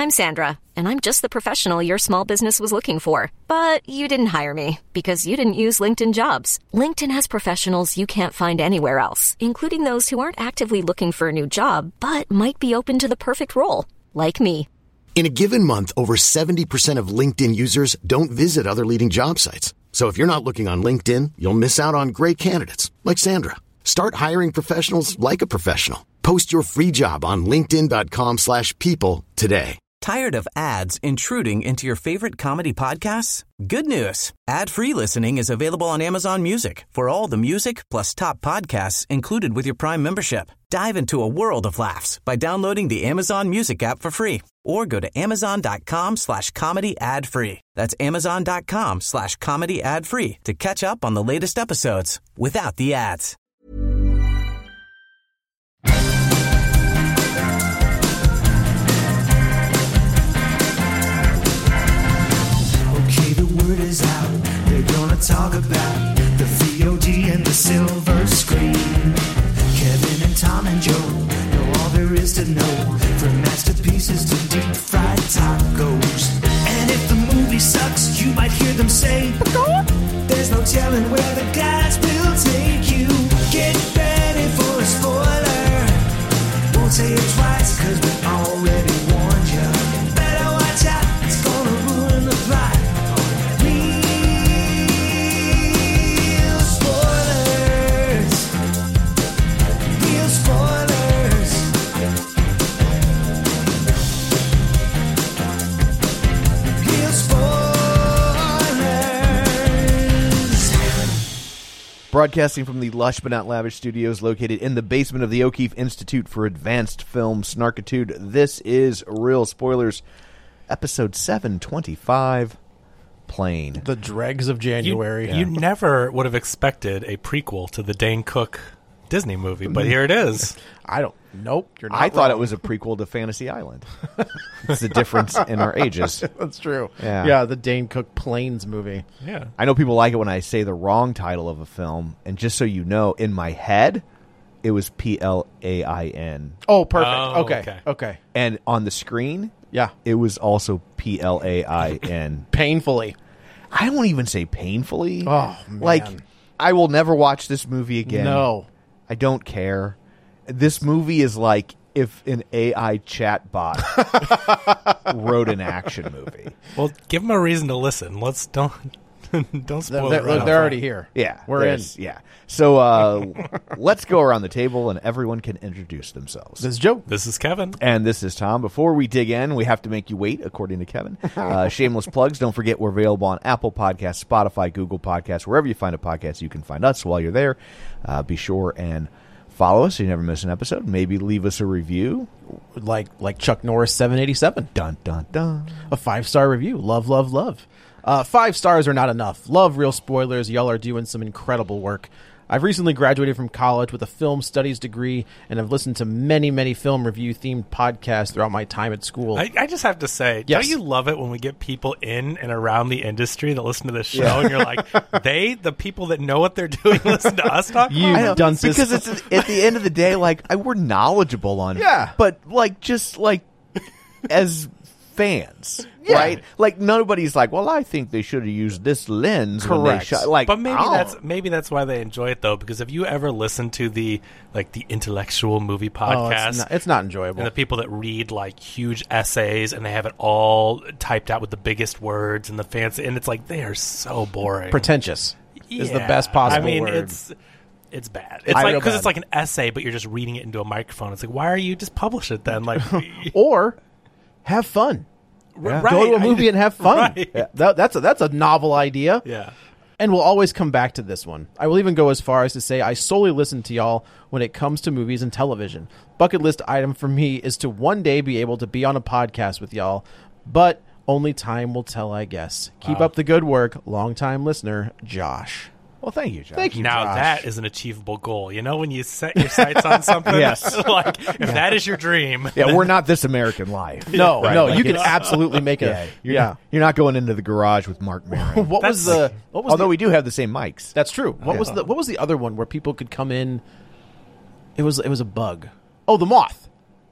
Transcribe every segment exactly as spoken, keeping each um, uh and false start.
I'm Sandra, and I'm just the professional your small business was looking for. But you didn't hire me because you didn't use LinkedIn Jobs. LinkedIn has professionals you can't find anywhere else, including those who aren't actively looking for a new job, but might be open to the perfect role, like me. In a given month, over seventy percent of LinkedIn users don't visit other leading job sites. So if you're not looking on LinkedIn, you'll miss out on great candidates like Sandra. Start hiring professionals like a professional. Post your free job on linkedin.com slash people today. Tired of ads intruding into your favorite comedy podcasts? Good news. Ad-free listening is available on Amazon Music for all the music plus top podcasts included with your Prime membership. Dive into a world of laughs by downloading the Amazon Music app for free or go to amazon.com slash comedy ad free. That's amazon.com slash comedy ad free to catch up on the latest episodes without the ads. Okay, the word is out. They're gonna talk about the V O D and the silver screen. Kevin and Tom and Joe know all there is to know, from masterpieces to deep fried tacos. And if the movie sucks, you might hear them say, there's no telling where the guys will take you. Get ready for a spoiler. Won't say it twice, cause we already warned you. Better watch out, it's gonna ruin the plot. Real spoilers. Real spoilers. Real spoilers. Broadcasting from the lush but not lavish studios located in the basement of the O'Keefe Institute for Advanced Film Snarkitude, this is Real Spoilers, episode seven twenty-five, Plane. The dregs of January. You, you never would have expected a prequel to the Dane Cook Disney movie, but here it is. I don't. Nope. You're not I thought wrong. it was a prequel to Fantasy Island. It's the difference in our ages. That's true. Yeah. Yeah, the Dane Cook Planes movie. Yeah. I know people like it when I say the wrong title of a film, and just so you know, in my head, it was P L A I N. Oh, perfect. Oh, okay. okay. Okay. And on the screen, Yeah. it was also P L A I N. Painfully. I won't even say painfully. Oh, man. Like, I will never watch this movie again. No. I don't care. This movie is like if an A I chatbot wrote an action movie. Well, give them a reason to listen. Let's don't don't spoil They're, it. Right they're, off they're front. already here. Yeah. We're in. there's- Yeah. So uh, let's go around the table and everyone can introduce themselves. This is Joe. This is Kevin. And this is Tom. Before we dig in, we have to make you wait, according to Kevin. Uh, shameless plugs. Don't forget we're available on Apple Podcasts, Spotify, Google Podcasts, wherever you find a podcast, you can find us. While you're there, uh, be sure and follow us so you never miss an episode. Maybe leave us a review. Like like Chuck Norris seven eighty-seven. Dun, dun, dun. A five-star review. Love, love, love. Uh, five stars are not enough. Love Real Spoilers. Y'all are doing some incredible work. I've recently graduated from college with a film studies degree, and I've listened to many, many film review-themed podcasts throughout my time at school. I, I just have to say, Yes. don't you love it when we get people in and around the industry that listen to this show, and you're like, they, the people that know what they're doing, listen to us talk You about I know, it? dunces. because it's at the end of the day, like I, we're knowledgeable on it, Yeah. but like just like as fans, Yeah. right? Like nobody's like, well, I think they should have used this lens when they Correct. shot. Like, But maybe I don't- that's maybe that's why they enjoy it though, because if you ever listen to the like the intellectual movie Oh, podcast, it's, not, it's not enjoyable. and the people that read like huge essays and they have it all typed out with the biggest words and the fancy, and it's like they are so boring. Pretentious is the Yeah. best possible I mean, word. it's it's bad. It's I like feel because bad. it's like an essay, but you're just reading it into a microphone. It's like, why are you just publish it then? Like, Or have fun. right, Go to a movie I- and have fun. Right. Yeah, that, that's a that's a novel idea. Yeah. And we'll always come back to this one. I will even go as far as to say I solely listen to y'all when it comes to movies and television. Bucket list item for me is to one day be able to be on a podcast with y'all, but only time will tell, I guess. Keep Wow. up the good work. Longtime listener, Josh. Well, thank you, Josh. Thank you, Now Josh. that is an achievable goal. You know, when you set your sights on something, Yes. like if that is your dream. Yeah, we're not This American Life. No, Right, no, like you can it's- absolutely make a Yeah, you're, yeah. Not, you're not going into the garage with Mark Maron. What was the what was Although the, we do have the same mics. That's true. What Yeah. was the what was the other one where people could come in? It was it was a bug. Oh, the moth.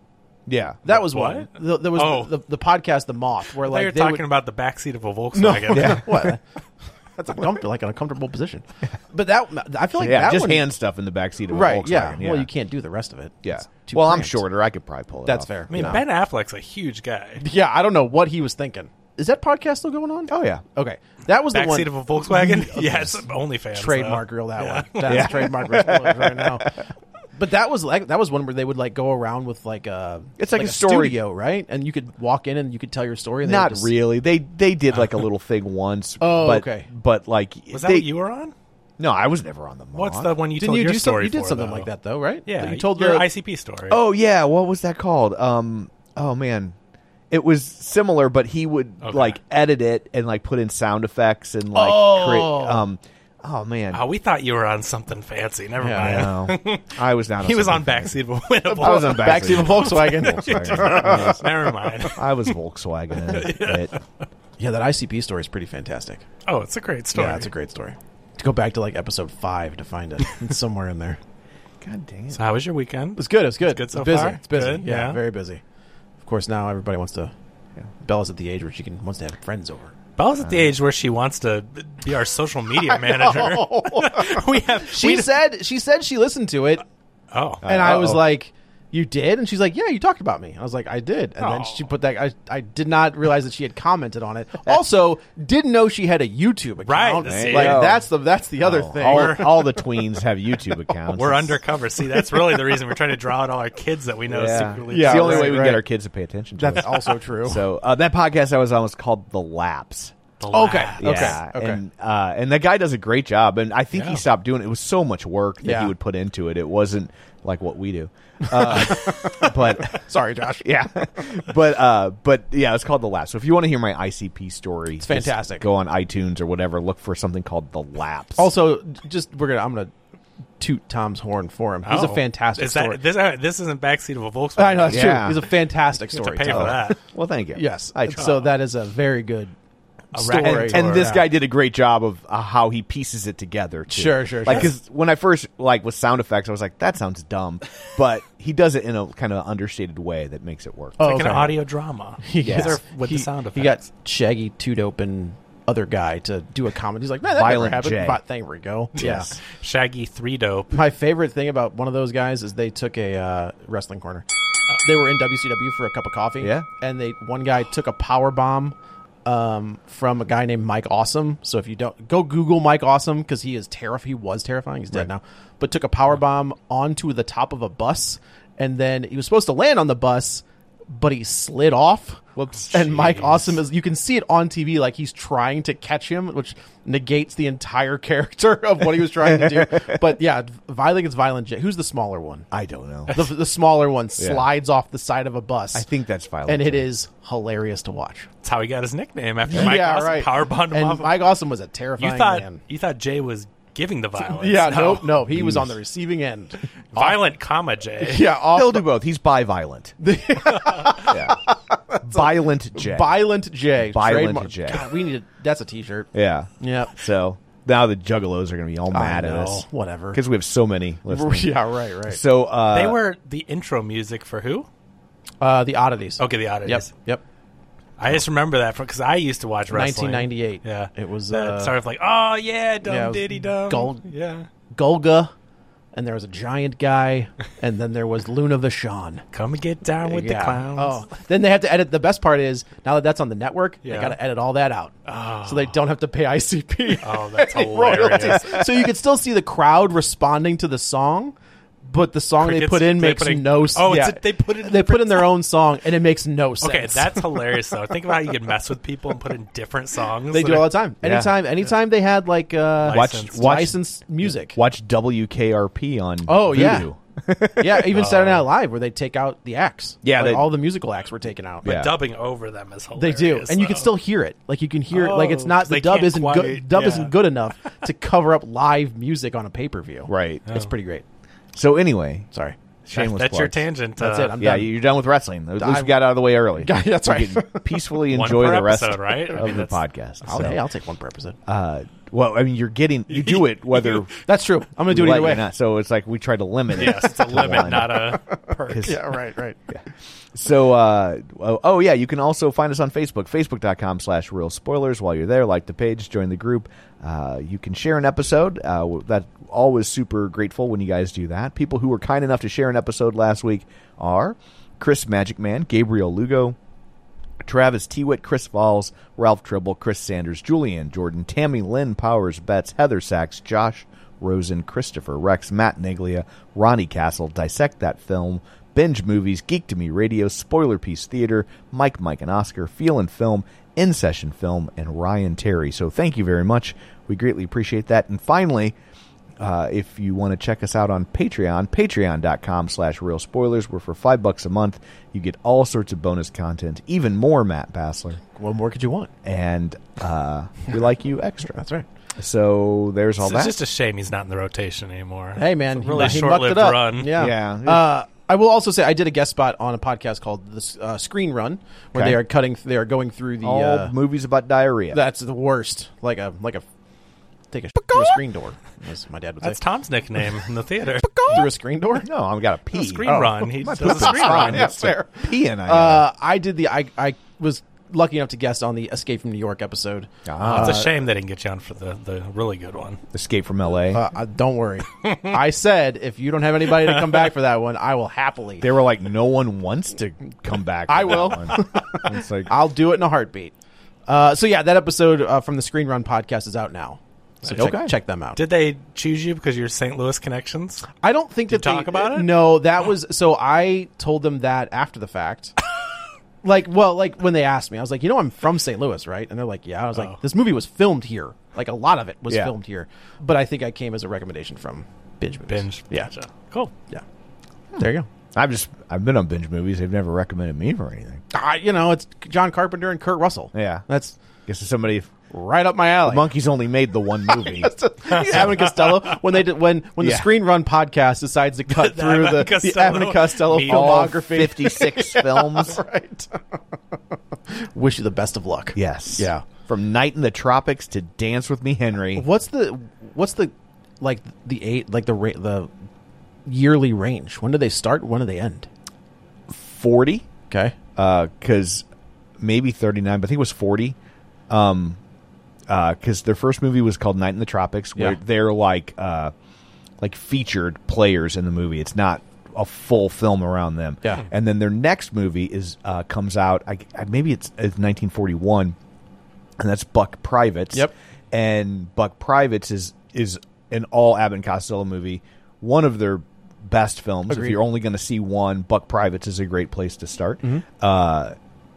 Yeah. That was What? one. The, there was Oh. the, the, the podcast The Moth, where Like like you're they talking would, about the backseat of a Volkswagen. yeah. What? That's a comfort, like an uncomfortable position. But that I feel like yeah, that just one, hand stuff in the backseat of a right? Volkswagen. Yeah. Yeah. Well, you can't do the rest of it. Yeah. It's too Well, I'm cramped. shorter. I could probably pull it That's off. fair. I mean, Yeah. Ben Affleck's a huge guy. Yeah, I don't know what he was thinking. Is that podcast still going on? Oh, yeah. Okay, that was the one. Backseat of a Volkswagen? yes, OnlyFans. Trademark though. reel that Yeah. one. That's Yeah. trademark exploded right now. But that was like that was one where they would like go around with like a It's like a story. studio, right? And you could walk in and you could tell your story. And they would Not just- really. They they did like a little thing once. Oh, but, okay. But like, Was that they, what you were on? No, I was never on the Moth. What's the one you Didn't told you your do something? story You did for, something though? like that though, right? Yeah, you told your the I C P story. Oh yeah, what was that called? Um, oh man, it was similar, but he would Okay. like edit it and like put in sound effects and like Oh. create. Um, oh man, Oh, we thought you were on something fancy. Never Yeah, mind. no, I was not. He was on something fancy. backseat of a I was on backseat of a Volkswagen. Volkswagen. I was- Never mind. I was Volkswagen. It, Yeah, that I C P story is pretty fantastic. Oh, it's a great story. Yeah, it's a great story. To go back to like episode five to find it. It's somewhere in there. God dang it! So how was your weekend? It was good. It was good. good so it's busy. far? It's busy. Good, Yeah, yeah. very busy. Of course, now everybody wants to. Yeah. Bella's at the age where she can wants to have friends over. Bella's at the age where she wants to be our social media manager. we have. She we said she said she listened to it, Oh, and I was Uh-oh. like, "You did?" And she's like, "Yeah, you talked about me." I was like, "I did." And then Oh. she put that. I, I did not realize that she had commented on it. Also, didn't know she had a YouTube account. Right, there you Like go. that's the that's the other Oh, thing. All, all the tweens have YouTube accounts. we're It's- undercover. See, that's really the reason we're trying to draw out all our kids that we know Yeah. secretly. Yeah, it's the only right, way we can right. get our kids to pay attention to That's us. also true. So uh, that podcast I was on was called The Lapse. The Okay. laugh. Okay. Yeah, okay. and uh, and the guy does a great job, and I think Yeah. he stopped doing it. It was so much work that Yeah. he would put into it. It wasn't like what we do, uh, but Sorry, Josh. yeah, but uh, but yeah, it's called The Lapse. So if you want to hear my I C P story, it's fantastic. Go on iTunes or whatever, look for something called The Lapse. Also, just we're gonna. I'm gonna toot Tom's horn for him. He's a Oh. fantastic Is that, story. This, uh, this isn't backseat of a Volkswagen. I know that's Yeah. true. He's a fantastic You have to storyteller. pay for that. well, thank you. Yes, I try. so that is a very good story. and, and this Yeah. guy did a great job of uh, how he pieces it together. Too. Sure, sure, Like, sure. because when I first like with sound effects, I was like, "That sounds dumb," but he does it in a kind of understated way that makes it work. Oh, Like okay. an audio drama. Yes. These are with he, the sound effects. He got Shaggy, Too Dope, and other guy to do a comedy. He's like, man, that Violent never happened. J. But there we go. Yeah. Shaggy three dope. My favorite thing about one of those guys is they took a uh, wrestling corner. They were in W C W for a cup of coffee. Yeah. And they one guy took a power bomb um, from a guy named Mike Awesome. So if you don't go Google Mike Awesome because he is terrifying. He was terrifying. He's dead now. But took a power bomb onto the top of a bus, and then he was supposed to land on the bus, but he slid off. Whoops. And Mike Jeez. Awesome is, you can see it on T V, like he's trying to catch him, which negates the entire character of what he was trying to do. But yeah, Violent Against Violent J. Who's the smaller one? I don't know. The, the smaller one Yeah. slides off the side of a bus. I think that's violent. and it is hilarious to watch. That's how he got his nickname after Mike yeah, Awesome right. power bombed him and off. Mike Awesome was a terrifying you thought man. you thought Jay was giving the violence. Yeah, no, no, no, he was on the receiving end. Violent, comma Jay. Yeah, off He'll the- do both. He's bi-violent. yeah. Violent J. Violent J. Violent Trademark- J. God, we need a, that's a T-shirt. yeah. Yeah. So now the Juggalos are going to be all mad I at know. us. Whatever. Because we have so many listening. Yeah, right, right. So uh, They were the intro music for who? Uh, the Oddities. Okay, the Oddities. Yep. Yep. I just remember that because I used to watch wrestling. nineteen ninety-eight. Yeah, It was, that uh, sort of like, oh yeah, dumb yeah, it was diddy dumb. Gold- Yeah, Golga, and there was a giant guy, and then there was Luna Vachon. come and get down with the Yeah. clowns. Oh, then they have to edit. The best part is now that that's on the network, Yeah. they got to edit all that out, so they don't have to pay I C P. Oh, that's any hilarious. royalties. So you can still see the crowd responding to the song, but the song they Crickets- put in they makes put in- no sense. Oh, it's yeah. a- they put it in they put in different their own song, and it makes no sense. Okay, that's hilarious though. Think about how you can mess with people and put in different songs. they that do are- all the time. Yeah. Anytime, anytime they had like uh, watch, Licensed. watch, licensed music. watch W K R P on Oh, yeah. Voodoo. Yeah, even Saturday Night Live where they take out the acts. Yeah, Like, they- all the musical acts were taken out. But Yeah. dubbing over them is They hilarious. do, and you can though. still hear it. Like you can hear, Oh, like it's not 'cause the they dub can't isn't quite- good. Dub yeah. isn't good enough to cover up live music on a pay per view. Right. It's pretty great. So anyway, Sorry, shameless That's your plugs. tangent. that's uh, it. I'm Yeah, done. you're done with wrestling. At least I- we got out of the way early. Yeah, that's We right. can peacefully One enjoy per the rest episode, right? I of mean, the that's- podcast. I'll, So, hey, I'll take one per episode. uh, Well, I mean, you're getting you do it whether That's true. I'm going to do it you either like way. or not. So it's like we try to limit it. Yes, it's a to limit, one. not a perk. 'Cause- Yeah, right, right. So, uh, oh, oh, yeah, you can also find us on Facebook, facebook.com slash real spoilers. While you're there, like the page, join the group. Uh, you can share an episode. Uh, that always super grateful when you guys do that. People who were kind enough to share an episode last week are Chris Magic Man, Gabriel Lugo, Travis Tewitt, Chris Falls, Ralph Tribble, Chris Sanders, Julianne Jordan, Tammy Lynn Powers Betts, Heather Sachs, Josh Rosen, Christopher Rex, Matt Neglia, Ronnie Castle, Dissect That Film, Binge Movies, Geek to Me Radio, Spoiler Piece Theater, Mike, Mike and Oscar, Feel and Film, In Session Film, and Ryan Terry. So thank you very much. We greatly appreciate that. And finally, uh, if you want to check us out on Patreon, patreon.com slash real spoilers, where for five bucks a month, you get all sorts of bonus content, even more Matt Bassler. What more could you want? And uh, we like you extra. That's right. So there's all It's that. just a shame he's not in the rotation anymore. Hey, man. It's a really he, he short-lived mucked it up. run. Yeah. Yeah. Uh, I will also say I did a guest spot on a podcast called the uh, Screen Run, where Okay. they are cutting, they are going through the. all Uh, movies about diarrhea. that's the worst. Like a like a take a through a screen door, as my dad would That's say. Tom's nickname in the theater. Through a screen door. no, I've got a pee. The screen Oh. run. He does Put a the screen run. Yeah, fair. Peeing. I Uh, I did the. I I was lucky enough to guest on the Escape from New York episode. Ah. It's a shame they didn't get you on for the, the really good one. Escape from L A. Uh, uh, don't worry. I said if you don't have anybody to come back for that one, I will happily. They were like, no one wants to come back. for I that will. one. It's like, I'll do it in a heartbeat. Uh, so yeah, that episode uh, from the Screen Run podcast is out now. So check, Okay. check them out. Did they choose you because you're Saint Louis connections? I don't think Did that you they talk about it? No, that was so. I told them that after the fact. Like, well, like when they asked me, I was like, you know, I'm from Saint Louis, right? And they're like, yeah. I was Oh. like, this movie was filmed here. Like a lot of it was Yeah. filmed here. But I think I came as a recommendation from Binge Movies. Binge. Yeah. Gotcha. Cool. Yeah. There you go. I've just I've been on binge movies. They've never recommended me for anything. Uh, you know, it's John Carpenter and Kurt Russell. Yeah. That's Guess if somebody right up my alley. Monkeys only made the one movie. Abbott and Costello when they did, when when Yeah. the Screen Run podcast decides to cut The through Abbott the, and the Costello Abbott and Costello media. All filmography. fifty-six films. Right. Wish you the best of luck. Yes. Yeah. From Night in the Tropics to Dance with Me, Henry. What's the what's the like the eight like the ra- the yearly range? When do they start? When do they end? forty. Okay. Because maybe thirty-nine, but I think it was forty. Um, because their first movie was called Night in the Tropics, where Yeah. they're like uh, like featured players in the movie. It's not a full film around them. Yeah. And then their next movie is uh, comes out. I, I, maybe it's, it's nineteen forty-one, and that's Buck Privates. Yep. And Buck Privates is is an all Abbott and Costello movie. One of their best films. Agreed. If you're only going to see one, Buck Privates is a great place to start. Mm-hmm. Uh,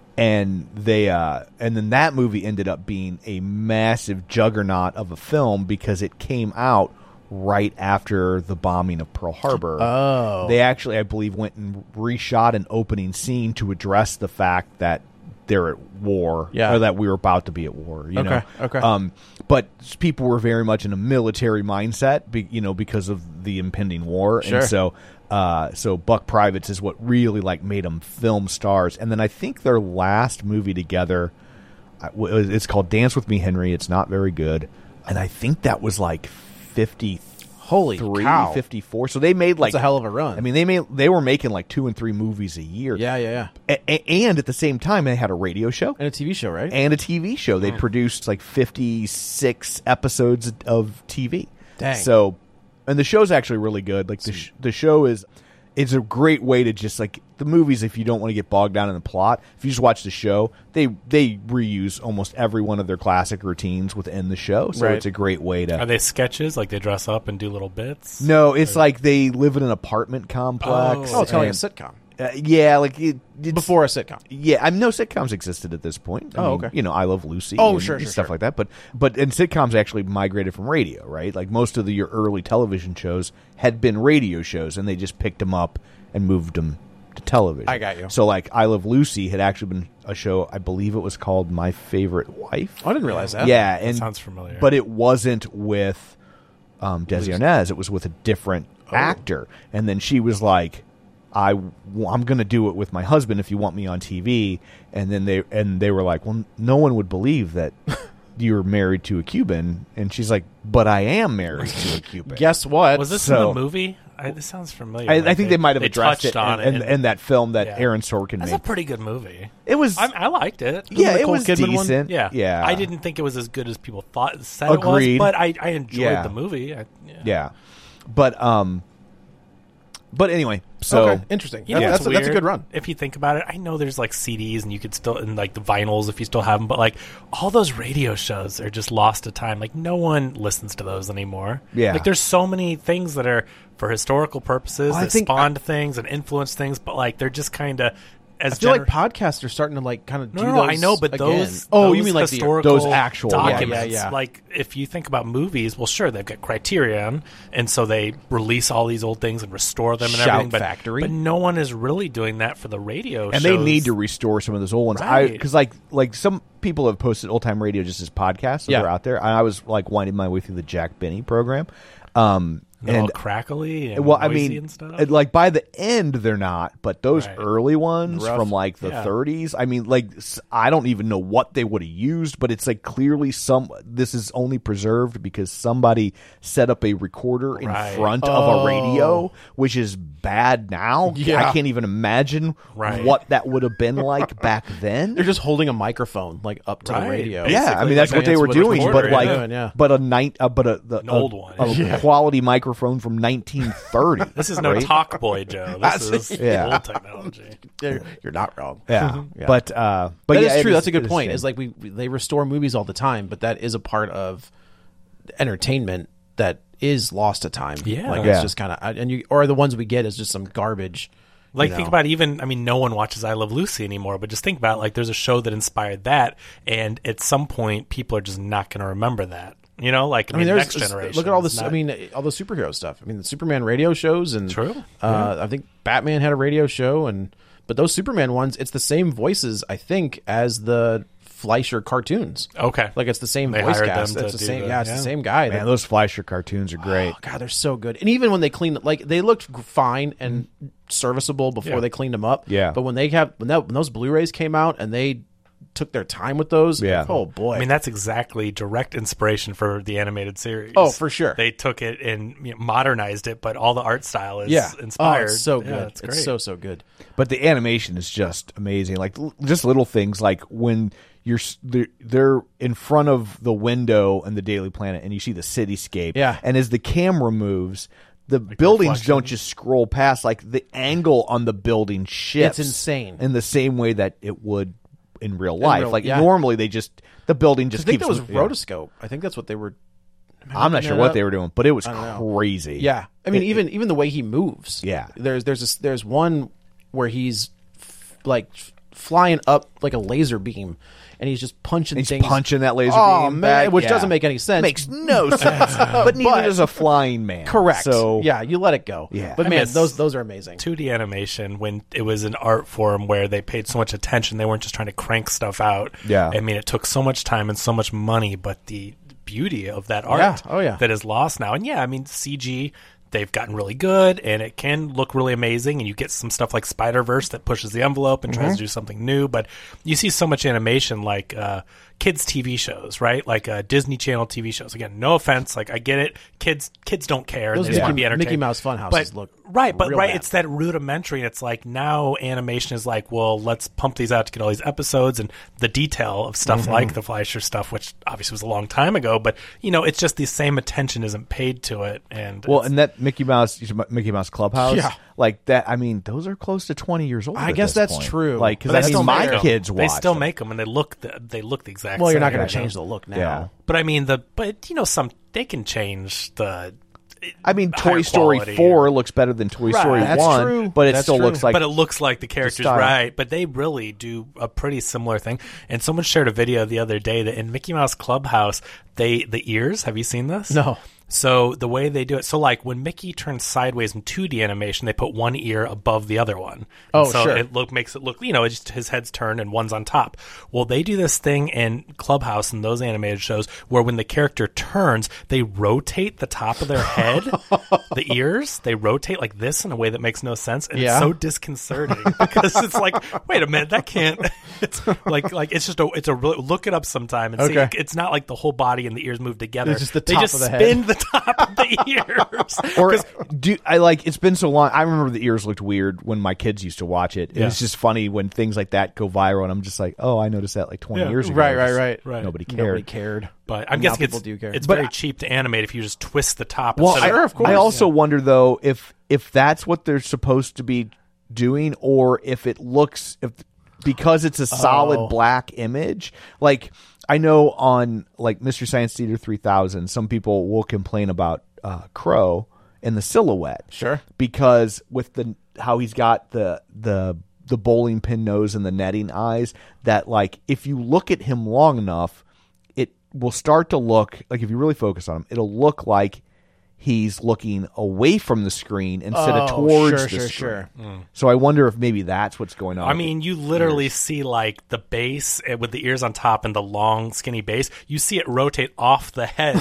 and they uh, and then that movie ended up being a massive juggernaut of a film because it came out right after the bombing of Pearl Harbor. Oh. They actually, I believe, went and reshot an opening scene to address the fact that they're at war, Yeah. or that we were about to be at war. You Okay, know? okay. Um, but people were very much in a military mindset, be, you know, because of the impending war, Sure. and so. Uh, so Buck Privates is what really like made them film stars, and then I think their last movie together, uh, w- it's called Dance with Me, Henry. It's not very good, and I think that was like fifty. Holy Three, cow. fifty-four. So they made like That's a hell of a run. I mean, they made they were making like two and three movies a year. Yeah, yeah, yeah. A- a- and at the same time, they had a radio show And a T V show, right? and a T V show. They produced like fifty-six episodes of T V. Dang. So, and the show's actually really good. Like the sh- the show is, it's a great way to just like the movies. If you don't want to get bogged down in the plot, if you just watch the show, they they reuse almost every one of their classic routines within the show. So Right. it's a great way to. Are they sketches? Like they dress up and do little bits? No, it's like they live in an apartment complex. Oh, it's kind of like a and- sitcom. Uh, yeah, like it, it's, Before a sitcom. Yeah, I mean, no sitcoms existed at this point. I Oh, mean, okay. You know, I Love Lucy. Oh, and sure, sure, stuff sure. like that. But but and sitcoms actually migrated from radio, right? Like most of the your early television shows had been radio shows, and they just picked them up and moved them to television. I got you. So like, I Love Lucy had actually been a show. I believe it was called My Favorite Wife. I didn't realize that. Yeah, and sounds familiar. But it wasn't with um, Desi Arnaz. It was with a different Oh. actor, and then she was like, I, I'm going to do it with my husband if you want me on T V. And then they and they were like, well, no one would believe that you're married to a Cuban, and she's like, but I am married to a Cuban. Guess what? Was this So- in the movie? I, this sounds familiar. I, Like I think they, might have they addressed touched it on in, it in, in that film that yeah. Aaron Sorkin That's made. a pretty good movie. It was, I, I liked it. yeah, the it Nicole was Kidman one? decent. Yeah, yeah. I didn't think it was as good as people thought said Agreed. it was, but I, I enjoyed Yeah. the movie. I, yeah. Yeah, but um, but anyway, so okay. Interesting. You know That- what's that's, a, that's a weird? good run. If you think about it, I know there's like C Ds and you could still and like the vinyls if you still have them, but like all those radio shows are just lost to time. Like no one listens to those anymore. Yeah. like there's so many things that are for historical purposes Well, I that think- spawned things and influenced things, but like they're just kind of as I feel gener- like podcasts are starting to like kind of No, do no, those. no, I know, but again. those Oh, those you mean like the historical those actual- yeah, yeah, documents? yeah. Like if you think about movies, well, sure, they've got Criterion, and so they release all these old things and restore them and Shout everything. But, Factory. but no one is really doing that for the radio. and shows. they need to restore some of those old ones. I Right. because like like some people have posted old time radio just as podcasts, so Yeah. they're out there. And I was like winding my way through the Jack Benny program, um, They're all and crackly and well, I noisy mean, and stuff. it- like by the end, they're not, but those Right. early ones Rough. from like the Yeah. thirties, I mean, like s- I don't even know what they would have used, but it's like clearly some. This is only preserved because somebody set up a recorder in Right. front of a Oh. radio, which is bad now. Yeah. I can't even imagine Right. what that would have been like back then. They're just holding a microphone like up to Right. the radio. Yeah, I Basically, mean that's like what they that's were what a doing, but recorder like, is doing, yeah. but a night, uh, but a the, An a, old one. a quality microphone from nineteen thirty. This is no right? Talk Boy, Joe. This is Yeah. old technology. You're, you're not wrong. Yeah, Yeah. but uh, but That yeah, is it true. That's a it good is point. shame. Is like we we- they restore movies all the time, but that is a part of entertainment that is lost to time. Yeah. like Yeah. it's just kind of and you or the ones we get is just some garbage. Like, you think know. about even, I mean, no one watches I Love Lucy anymore, but just think about, like, there's a show that inspired that, and at some point, people are just not going to remember that. You know, like, I, I mean, mean, there's next generation. look at all is this. not- I mean, all the superhero stuff. I mean, the Superman radio shows and True. Uh, I think Batman had a radio show, and but those Superman ones, it's the same voices, I think, as the Fleischer cartoons. Okay. Like it's the same They voice hired cast. them to It's the do same. the- yeah, it's yeah. the same guy. man, that- those Fleischer cartoons are great. Oh god, they're so good. And even when they cleaned, like they looked g- fine and serviceable before Yeah. they cleaned them up. Yeah. But when they have when, that, when those Blu-rays came out and they took their time with those, Yeah. like, oh boy. I mean, that's exactly direct inspiration for the animated series. Oh, for sure. They took it and you know, modernized it, but all the art style is yeah, inspired. Oh, it's so Yeah, good. it's It's, great. so so good. But the animation is just amazing. Like l- just little things, like when you're s- they're, they're in front of the window in the Daily Planet, and you see the cityscape. Yeah. and as the camera moves, the buildings reflection. don't just scroll past. Like the angle on the building shifts. It's insane. in the same way that it would in real life. real- like yeah. normally, they just the building I just think keeps. that was yeah. rotoscope. I think that's what they were. am I I'm not making sure that what up? they were doing, but it was I don't know. crazy. Yeah, I mean, It- even even the way he moves. Yeah. there's there's a, there's one where he's f- like f- flying up like a laser beam, and he's just punching He's things. punching that laser Oh beam man, back. which Yeah. doesn't make any sense. Makes no sense. but neither But- does a flying man. correct. So yeah, you let it go. Yeah. but I man, miss- those those are amazing. two D animation when it was an art form where they paid so much attention. They weren't just trying to crank stuff out. Yeah. I mean, it took so much time and so much money, but the beauty of that art Yeah. Oh, yeah. that is lost now. And yeah, I mean, C G, they've gotten really good and it can look really amazing. And you get some stuff like Spider-Verse that pushes the envelope and tries to do something new. But you see so much animation like uh, kids' T V shows, right? Like uh, Disney Channel T V shows. Again, no offense. Like, I get it. Kids kids don't care. Those They just want to Mickey- be entertained. Mickey Mouse Funhouses But- look Right, but real right, bad. it's that rudimentary. It's like now animation is like, well, let's pump these out to get all these episodes and the detail of stuff Mm-hmm. like the Fleischer stuff, which obviously was a long time ago. But you know, it's just the same attention isn't paid to it. And Well, it's- and that Mickey Mouse, Mickey Mouse Clubhouse, Yeah. like that. I mean, those are close to twenty years old. I at guess this that's point. true. Like, but because they that still means my make 'em. kids watch. They still them. make them, and they look the, they look the exact. well, you're same. not going Yeah. to change the look now. Yeah. But I mean the, but you know, some they can change the. I mean, higher Toy Story quality four or- looks better than Toy Right. Story That's one, true. but it That's still true. looks like. but it looks like the characters, style. right? But they really do a pretty similar thing. And someone shared a video the other day that in Mickey Mouse Clubhouse, they the ears. Have you seen this? No. So the way they do it, so like when Mickey turns sideways in two D animation, they put one ear above the other one. Oh, and so sure. it look makes it look, you know, it's just his head's turned and one's on top. Well, they do this thing in Clubhouse and those animated shows where when the character turns, they rotate the top of their head, the ears, they rotate like this in a way that makes no sense, and Yeah. it's so disconcerting because it's like, wait a minute, that can't. It's like like it's just a it's a real- look it up sometime and Okay. see. It's not like the whole body and the ears move together. It's just the they top just of the head. spin the top of the ears. Or do I like? It's been so long. I remember the ears looked weird when my kids used to watch it. Yeah. It's just funny when things like that go viral, and I'm just like, oh, I noticed that like twenty Yeah. years ago. Right, right, Just right. Right. Nobody cared. Nobody cared. But I'm Now guessing it's, people do care. it's But very I- cheap to animate if you just twist the top. Well, instead I, of, course. I also wonder though if if that's what they're supposed to be doing, or if it looks if because it's a solid Oh. black image. Like I know on like Mystery Science Theater three thousand, some people will complain about uh, Crow and the silhouette, Sure. because with the how he's got the the the bowling pin nose and the netting eyes, that like if you look at him long enough, it will start to look like, if you really focus on him, it'll look like he's looking away from the screen instead of Oh, towards sure, the sure, screen. sure. So I wonder if maybe that's what's going on. I mean, you literally see like the base eh, with the ears on top and the long, skinny base. You see it rotate off the head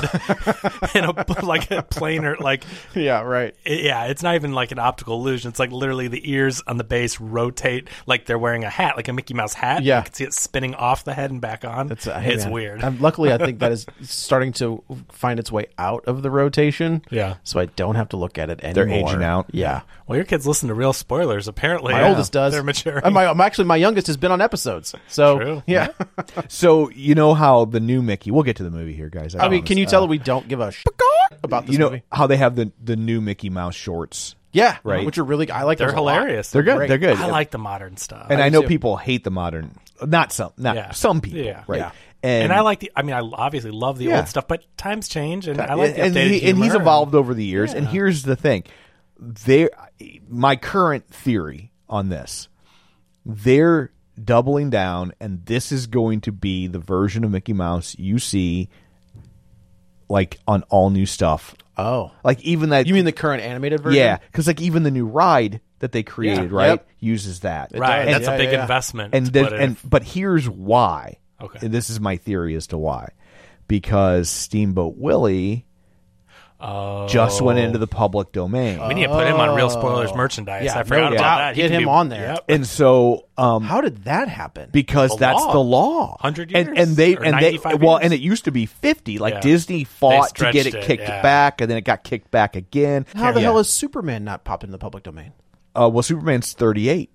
in a like a planar, like Yeah, right. it- yeah. It's not even like an optical illusion. It's like literally the ears on the base rotate like they're wearing a hat, like a Mickey Mouse hat. Yeah. You can see it spinning off the head and back on. It's, uh, it's man. weird. Um, luckily, I think that is starting to find its way out of the rotation. Yeah. So I don't have to look at it anymore. They're aging out. Yeah. Well, your kids listen to real spoilers. Apparently, My Yeah. oldest does. They're maturing. And my, my- actually, my youngest has been on episodes. So, True. yeah. so you know how the new Mickey. We'll get to the movie here, guys. I mean, promise. can you Uh, tell that we don't give a sh- about this you know movie? how they have the the new Mickey Mouse shorts? Yeah. Right. Which are really, I like They're those a lot. hilarious. They're good. great. They're good. I like the modern stuff. And I I, do know too. people hate the modern. Not some. Not Yeah. some people. Yeah. Right. Yeah. And, I like the. I mean, I obviously love the Yeah. old stuff, but times change, and I like the and, updated he, and he's humor. evolved over the years. And Yeah. here's the thing: there, my current theory on this, they're doubling down, and this is going to be the version of Mickey Mouse you see, like on all new stuff. Oh. Like even that. You mean the current animated version? yeah? Because like even the new ride that they created, Yeah. right, Yep. uses that. Right, does. that's Yeah, a big yeah, yeah. investment. and to then, put it and in. but here's why. Okay. And this is my theory as to why. Because Steamboat Willie just went into the public domain. we need to put him on Real Spoilers merchandise. Yeah, I forgot no about doubt. that. He Get can him be- on there. Yep. And so um How did that happen? because The that's law. the law. one hundred And years? and they Or and they ninety-five well years? and it used to be fifty. Like Yeah. Disney fought to get it, stretched it, kicked yeah. back, and then it got kicked back again. How the Yeah. hell is Superman not popped into the public domain? uh well Superman's thirty-eight.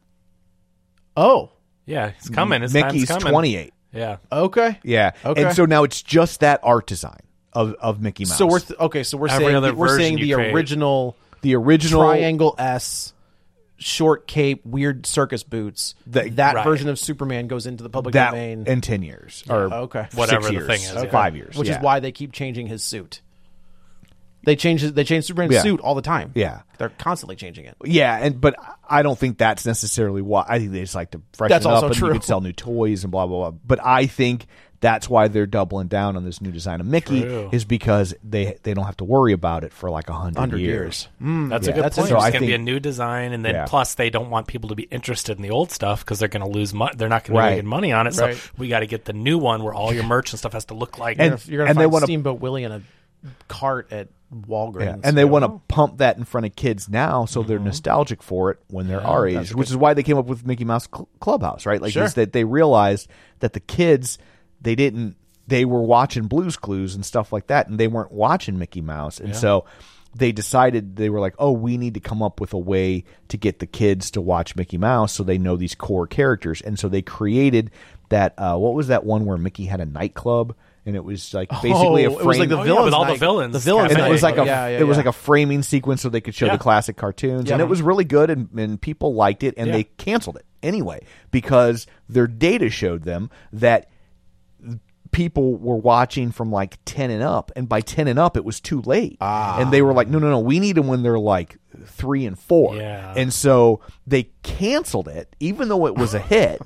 Oh. Yeah, he's coming. His Mickey's time's coming. twenty-eight. Yeah. Okay. Yeah. Okay. And so now it's just that art design of, of Mickey Mouse. So we're th- okay. So we're Every saying other the, we're saying version the you create. original the original triangle S, short cape, weird circus boots. The- that right. version of Superman goes into the public that domain, in ten years or okay. Whatever six the years, thing is, uh, yeah. five years, which yeah. is why they keep changing his suit. They change his, they change Superman's Yeah. suit all the time. Yeah. They're constantly changing it. Yeah, and but I don't think that's necessarily why. I think they just like to freshen That's it up, also and true. you can sell new toys and blah blah blah. But I think that's why they're doubling down on this new design of Mickey True. is because they they don't have to worry about it for like a hundred Hundred years. years. That's Yeah. a good That's point. so It's I going to be a think- new design, and then Yeah. plus they don't want people to be interested in the old stuff because they're going to lose money. They're not going to Right. be making money on it. Right. So we got to get the new one where all your merch and stuff has to look like. And- You're gonna- you're gonna and they find wanna- Steamboat Willie in a cart at Walgreens. Yeah. And they want to pump that in front of kids now, so they're nostalgic for it when they're our age, which is why they came up with Mickey Mouse Cl- Clubhouse, right? Like Sure. is that they realized that the kids they didn't they were watching Blue's Clues and stuff like that, and they weren't watching Mickey Mouse, and so they decided they were like, oh, we need to come up with a way to get the kids to watch Mickey Mouse so they know these core characters, and so they created that. Uh, what was that one where Mickey had a nightclub? And it was like basically a Oh, frame. it was like the Oh, yeah, villains with all the night. villains. The villains and Cafe. it was like a Yeah, yeah, it was yeah. like a framing sequence so they could show Yeah. the classic cartoons, Yeah. and it was really good, and, and people liked it, and Yeah. they canceled it anyway because their data showed them that people were watching from like ten and up, and by ten and up it was too late, Ah. and they were like, no, no, no, we need them when they're like three and four, Yeah. and so they canceled it, even though it was a hit.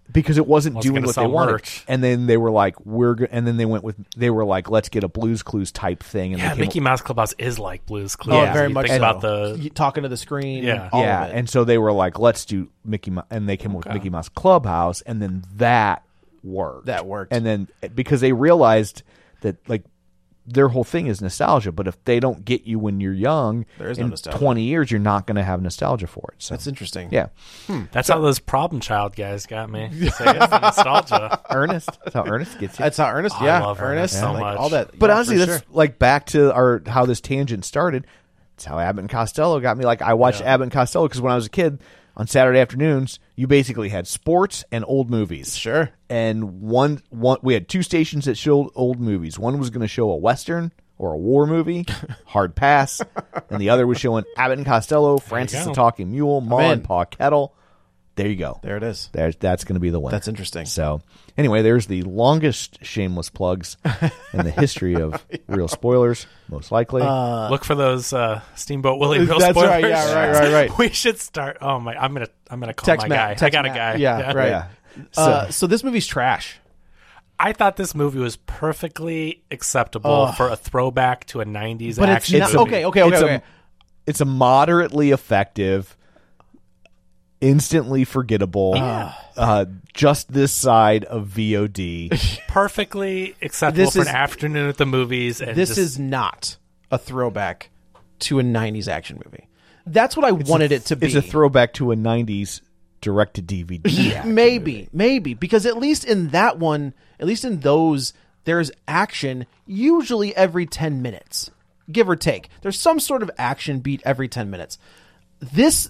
because it wasn't Wasn't doing gonna what they sell wanted. merch. And then they were like, "We're," go-, and then they went with, they were like, "Let's get a Blue's Clues type thing." And Yeah, they came Mickey Mouse Clubhouse is like Blue's Clues. Oh, Yeah. very You much think so. about the You- talking to the screen. Yeah. all yeah, of it. and so they were like, "Let's do Mickey," Mo-, and they came up with Mickey Mouse Clubhouse, and then that worked. That worked. and then because they realized that like their whole thing is nostalgia, but if they don't get you when you're young, There is no in nostalgia. twenty years, you're not going to have nostalgia for it. So That's interesting. yeah, That's how those Problem Child guys got me. Say it's the nostalgia. Ernest. That's how Ernest gets you. That's how Ernest. Oh, I yeah, love Ernest. Ernest so like, much. All that. But yeah, honestly, for that's sure. like back to our how this tangent started. It's how Abbott and Costello got me. Like I watched Yeah. Abbott and Costello because when I was a kid on Saturday afternoons, you basically had sports and old movies. Sure. And one one we had two stations that showed old movies. One was going to show a western or a war movie, Hard Pass, and the other was showing Abbott and Costello, Francis go. the Talking Mule, Ma in. and Pa Kettle. There you go. There it is. There's, that's going to be the winner. That's interesting. So, anyway, there's the longest shameless plugs in the history of Real Spoilers, most likely. Look for those uh, Steamboat Willie real That's spoilers. right, yeah, right, right, right. We should start. Oh my! I'm gonna I'm gonna call Text my Matt, guy. text I got Matt. a guy. Yeah, right. yeah. Uh, so this movie's trash. I thought this movie was perfectly acceptable for a throwback to a nineties But it's action not. movie. Okay, okay, okay. it's, okay. A, it's a moderately effective, instantly forgettable, uh, just this side of V O D. Perfectly acceptable This for is- an afternoon at the movies. And This just- is not a throwback to a nineties action movie. That's what I wanted it to be. It's a throwback to a nineties direct-to-D V D. action maybe, movie. maybe because at least in that one, at least in those, there's action usually every ten minutes, give or take. There's some sort of action beat every ten minutes. This,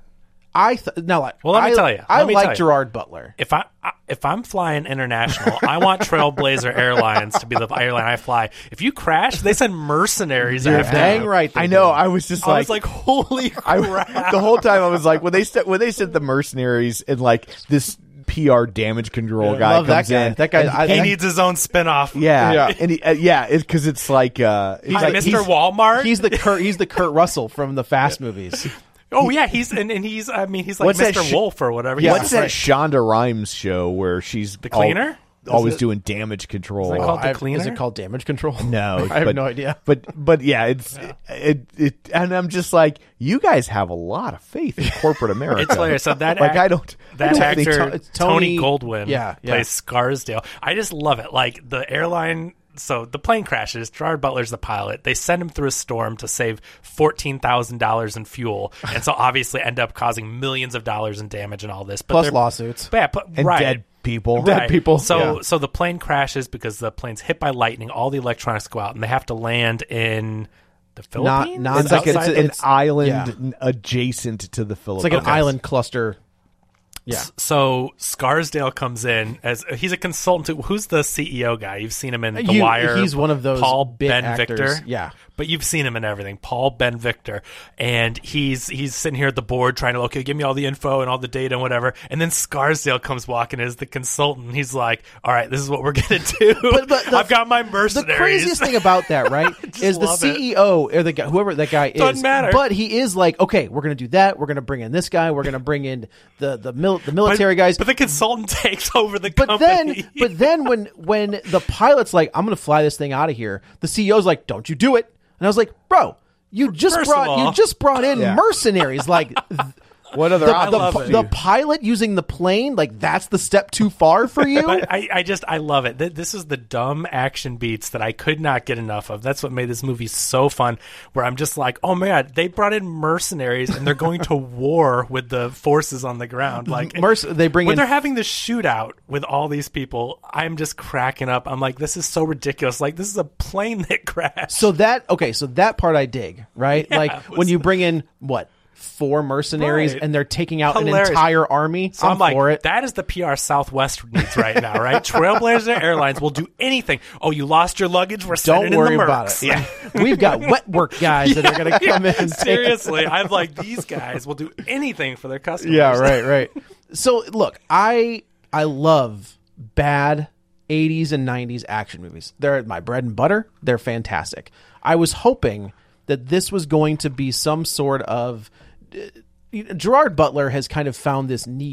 I th- now like, Well, let me I, tell you. I Let me like tell you. Gerard Butler. If I I- if I'm flying international, I want Trailblazer Airlines to be the airline I fly. If you crash, they send mercenaries You're after dang you. right. they I know. do. I was just I like, was like, holy I, crap! the whole time I was like, when they st- when they sent the mercenaries and like this P R damage control guy Love that comes guy. in, That guy- and I- he that- needs his own spinoff. yeah, Yeah. and he, uh, yeah, because it's like uh, it's He's like Mister Walmart. He's the Kurt. He's the Kurt Russell from the Fast movies. oh yeah, he's and, and he's. I mean, he's like What's that Mister sh- Wolf or whatever. Yeah. He's What's like- that Shonda Rhimes show where she's the cleaner? always doing damage control? Is that called The I- Cleaner? Is it called Damage Control? No, I have but- no idea. But but yeah, it's It, it and I'm just like, you guys have a lot of faith in corporate America. It's hilarious. So that like act- I don't that I don't think- actor To- it's Tony, Tony- Goldwyn yeah, yeah. plays Scarsdale. I just love it. Like the airline. So the plane crashes. Gerard Butler's the pilot. They send him through a storm to save fourteen thousand dollars in fuel, and so obviously end up causing millions of dollars in damage and all this. But Plus they're- lawsuits. But yeah, but, and right. dead people. Right. people. So Yeah. so the plane crashes because the plane's hit by lightning. All the electronics go out, and they have to land in the Philippines. not It's like it's outside- an it's- island yeah. n- adjacent to the It's Philippines. like an island cluster. Yeah. So Scarsdale comes in as he's a consultant. To, who's the C E O guy? You've seen him in The You- Wire. he's one of those Paul big Ben actors. Victor. Yeah. but you've seen him in everything. Paul Ben Victor, and he's he's sitting here at the board trying to okay, give me all the info and all the data and whatever. And then Scarsdale comes walking as the consultant. He's like, "All right, this is what we're gonna do. But- but the- I've got my The mercenaries." craziest thing about that, right, is the love it. C E O or the guy, whoever that guy is. Doesn't matter. But he is like, okay, we're going to do that. We're going to bring in this guy. We're going to bring in the the, mil- the military but, guys. But the consultant takes over the But company. then, but then when when the pilot's like, I'm going to fly this thing out of here, the C E O's like, don't you do it? And I was like, bro, you just First of brought all- you just brought in Yeah. mercenaries. Like, What other the, options the, love do it. you- the pilot using the plane, like that's the step too far for you. But I, I just I love it. Th- This is the dumb action beats that I could not get enough of. That's what made this movie so fun. Where I'm just like, oh man, they brought in mercenaries and they're going to war with the forces on the ground. Like Merc- they bring when in- they're having the shootout with all these people. I'm just cracking up. I'm like, this is so ridiculous. Like this is a plane that crashed. So that okay, so that part I dig, right? Yeah, like it was- when you bring in what four mercenaries Right. and they're taking out Hilarious. an entire army. So I'm, I'm, like, for it. that is the P R Southwest needs right now, right? Trailblazer Airlines will do anything. Oh, you lost your luggage? We're sending Don't worry in the about Mercs. it. Yeah, we've got wet work guys that are going to come in. And take- Seriously, I'm like, these guys will do anything for their customers. Yeah, right, right. So look, I I love bad eighties and nineties action movies. They're my bread and butter. They're fantastic. I was hoping that this was going to be some sort of uh, Gerard Butler has kind of found this niche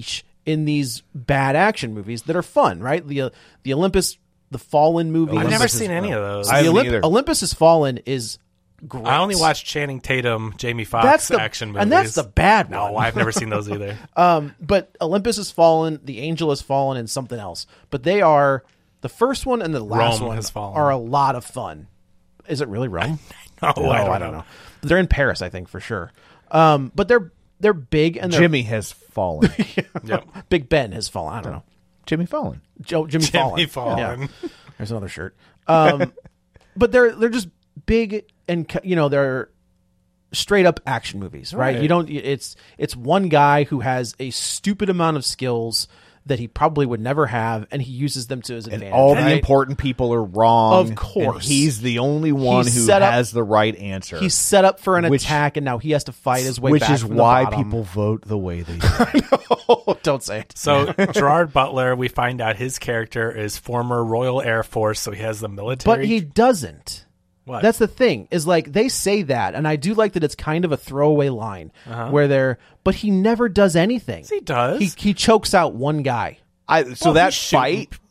in these bad action movies that are fun, right? The uh, the Olympus, the Fallen movie. I've never Olympus seen is- any of those. I the haven't Olymp- either. Olympus Has Fallen is great. I only watched Channing Tatum, Jamie Foxx That's the- action movies. and that's the bad No, one. I've never seen those either. Um, but Olympus Has Fallen, The Angel Has Fallen, and something else. But they are the first one and the last Rome one Has Fallen. are a lot of fun. Is it really Rome? No, Oh, I don't, know. They're in Paris, I think, for sure. Um, but they're they're big and they're Jimmy has fallen. Yep. Big Ben has fallen. I don't know. Jimmy Fallon. Joe, Jimmy, Jimmy Fallon. Fallon. Yeah. There's another shirt. Um, but they're they're just big and you know they're straight up action movies, right? Right. You don't. It's it's one guy who has a stupid amount of skills that he probably would never have, and he uses them to his And advantage. all right? the important people are wrong. Of course. And he's the only one He's who set up- has the right answer. He's set up for an Which- attack, and now he has to fight his way which back is from the why bottom. people vote the way they do. Oh, don't say it. So Gerard Butler, we find out his character is former Royal Air Force, so he has the military. But he doesn't. What? That's the thing, is like they say that, and I do like that it's kind of a throwaway line where they're, but he never does anything. Yes, he does. He he chokes out one guy. I, so Well, that he's shooting- fight,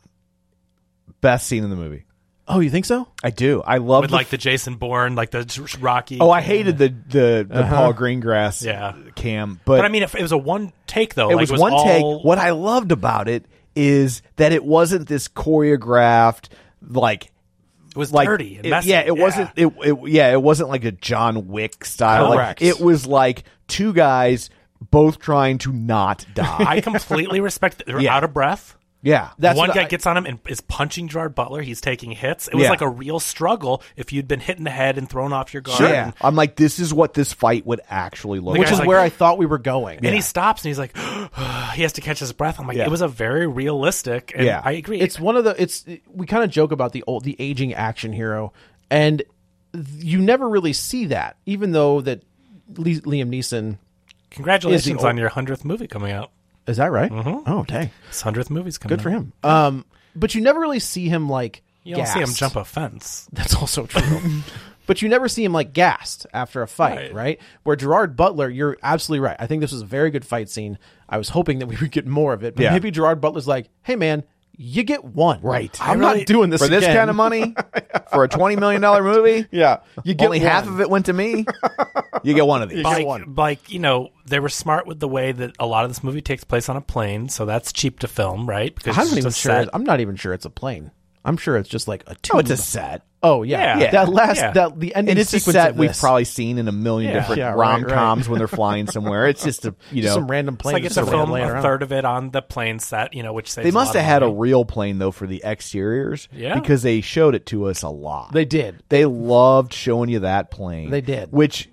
best scene in the movie. Oh, you think so? I do. I love with the like the Jason Bourne, like the Rocky. Oh, I hated the the, the Paul Greengrass Yeah. cam, but, But I mean, if it was a one take though, it like, was one all- take. What I loved about it is that it wasn't this choreographed like it was like dirty and it- messy. yeah, it wasn't. It, it yeah, it wasn't like a John Wick style. Like, Correct. it was like two guys both trying to not die. I completely respect that. They're Yeah. out of breath. yeah, That's One what guy I- gets on him and is punching Gerard Butler. He's taking hits. It was Yeah. like a real struggle if you'd been hit in the head and thrown off your guard. Sure. And, I'm like, this is what this fight would actually look The Which like. is guy's like- where I thought we were going. and he stops and he's like, he has to catch his breath. I'm like, Yeah. it was a very realistic. And Yeah. I agree. It's one of the. It's we kind of joke about the old, the aging action hero, and th- you never really see that, even though that Lee, Liam Neeson Congratulations is the on old- your hundredth movie coming out. is that right? Mm-hmm. Oh, dang, His hundredth movie's coming good for out. him. Um, but you never really see him like. You don't see him gassed. jump a fence. That's also true. But you never see him like gassed after a fight, right. Right. Where Gerard Butler, you're absolutely right. I think this was a very good fight scene. I was hoping that we would get more of it, but Yeah. maybe Gerard Butler's like, "Hey, man, you get one. Right. I'm I really- not doing this for this again. kind of money for a twenty million dollar movie. Yeah, you get Only one. half of it went to me. You get one of these. Like, one. like, you know, they were smart with the way that a lot of this movie takes place on a plane, so that's cheap to film, right? Because I'm it's not even just a sure. set. I'm not even sure it's a plane. I'm sure it's just like a tube. Oh, it's a set. Oh yeah, Yeah. that last Yeah. that the ending And it's a sequence set of we've this. probably seen in a million Yeah. different Yeah, right, rom right. coms when they're flying somewhere. It's just a you Just know some random It's plane. like it's just a laying film, a around. third of it on the plane set, you know, which saves they must a lot have had of a money. real plane though for the exteriors. Yeah. because they showed it to us a lot. They did. They loved showing you that plane. They did. Which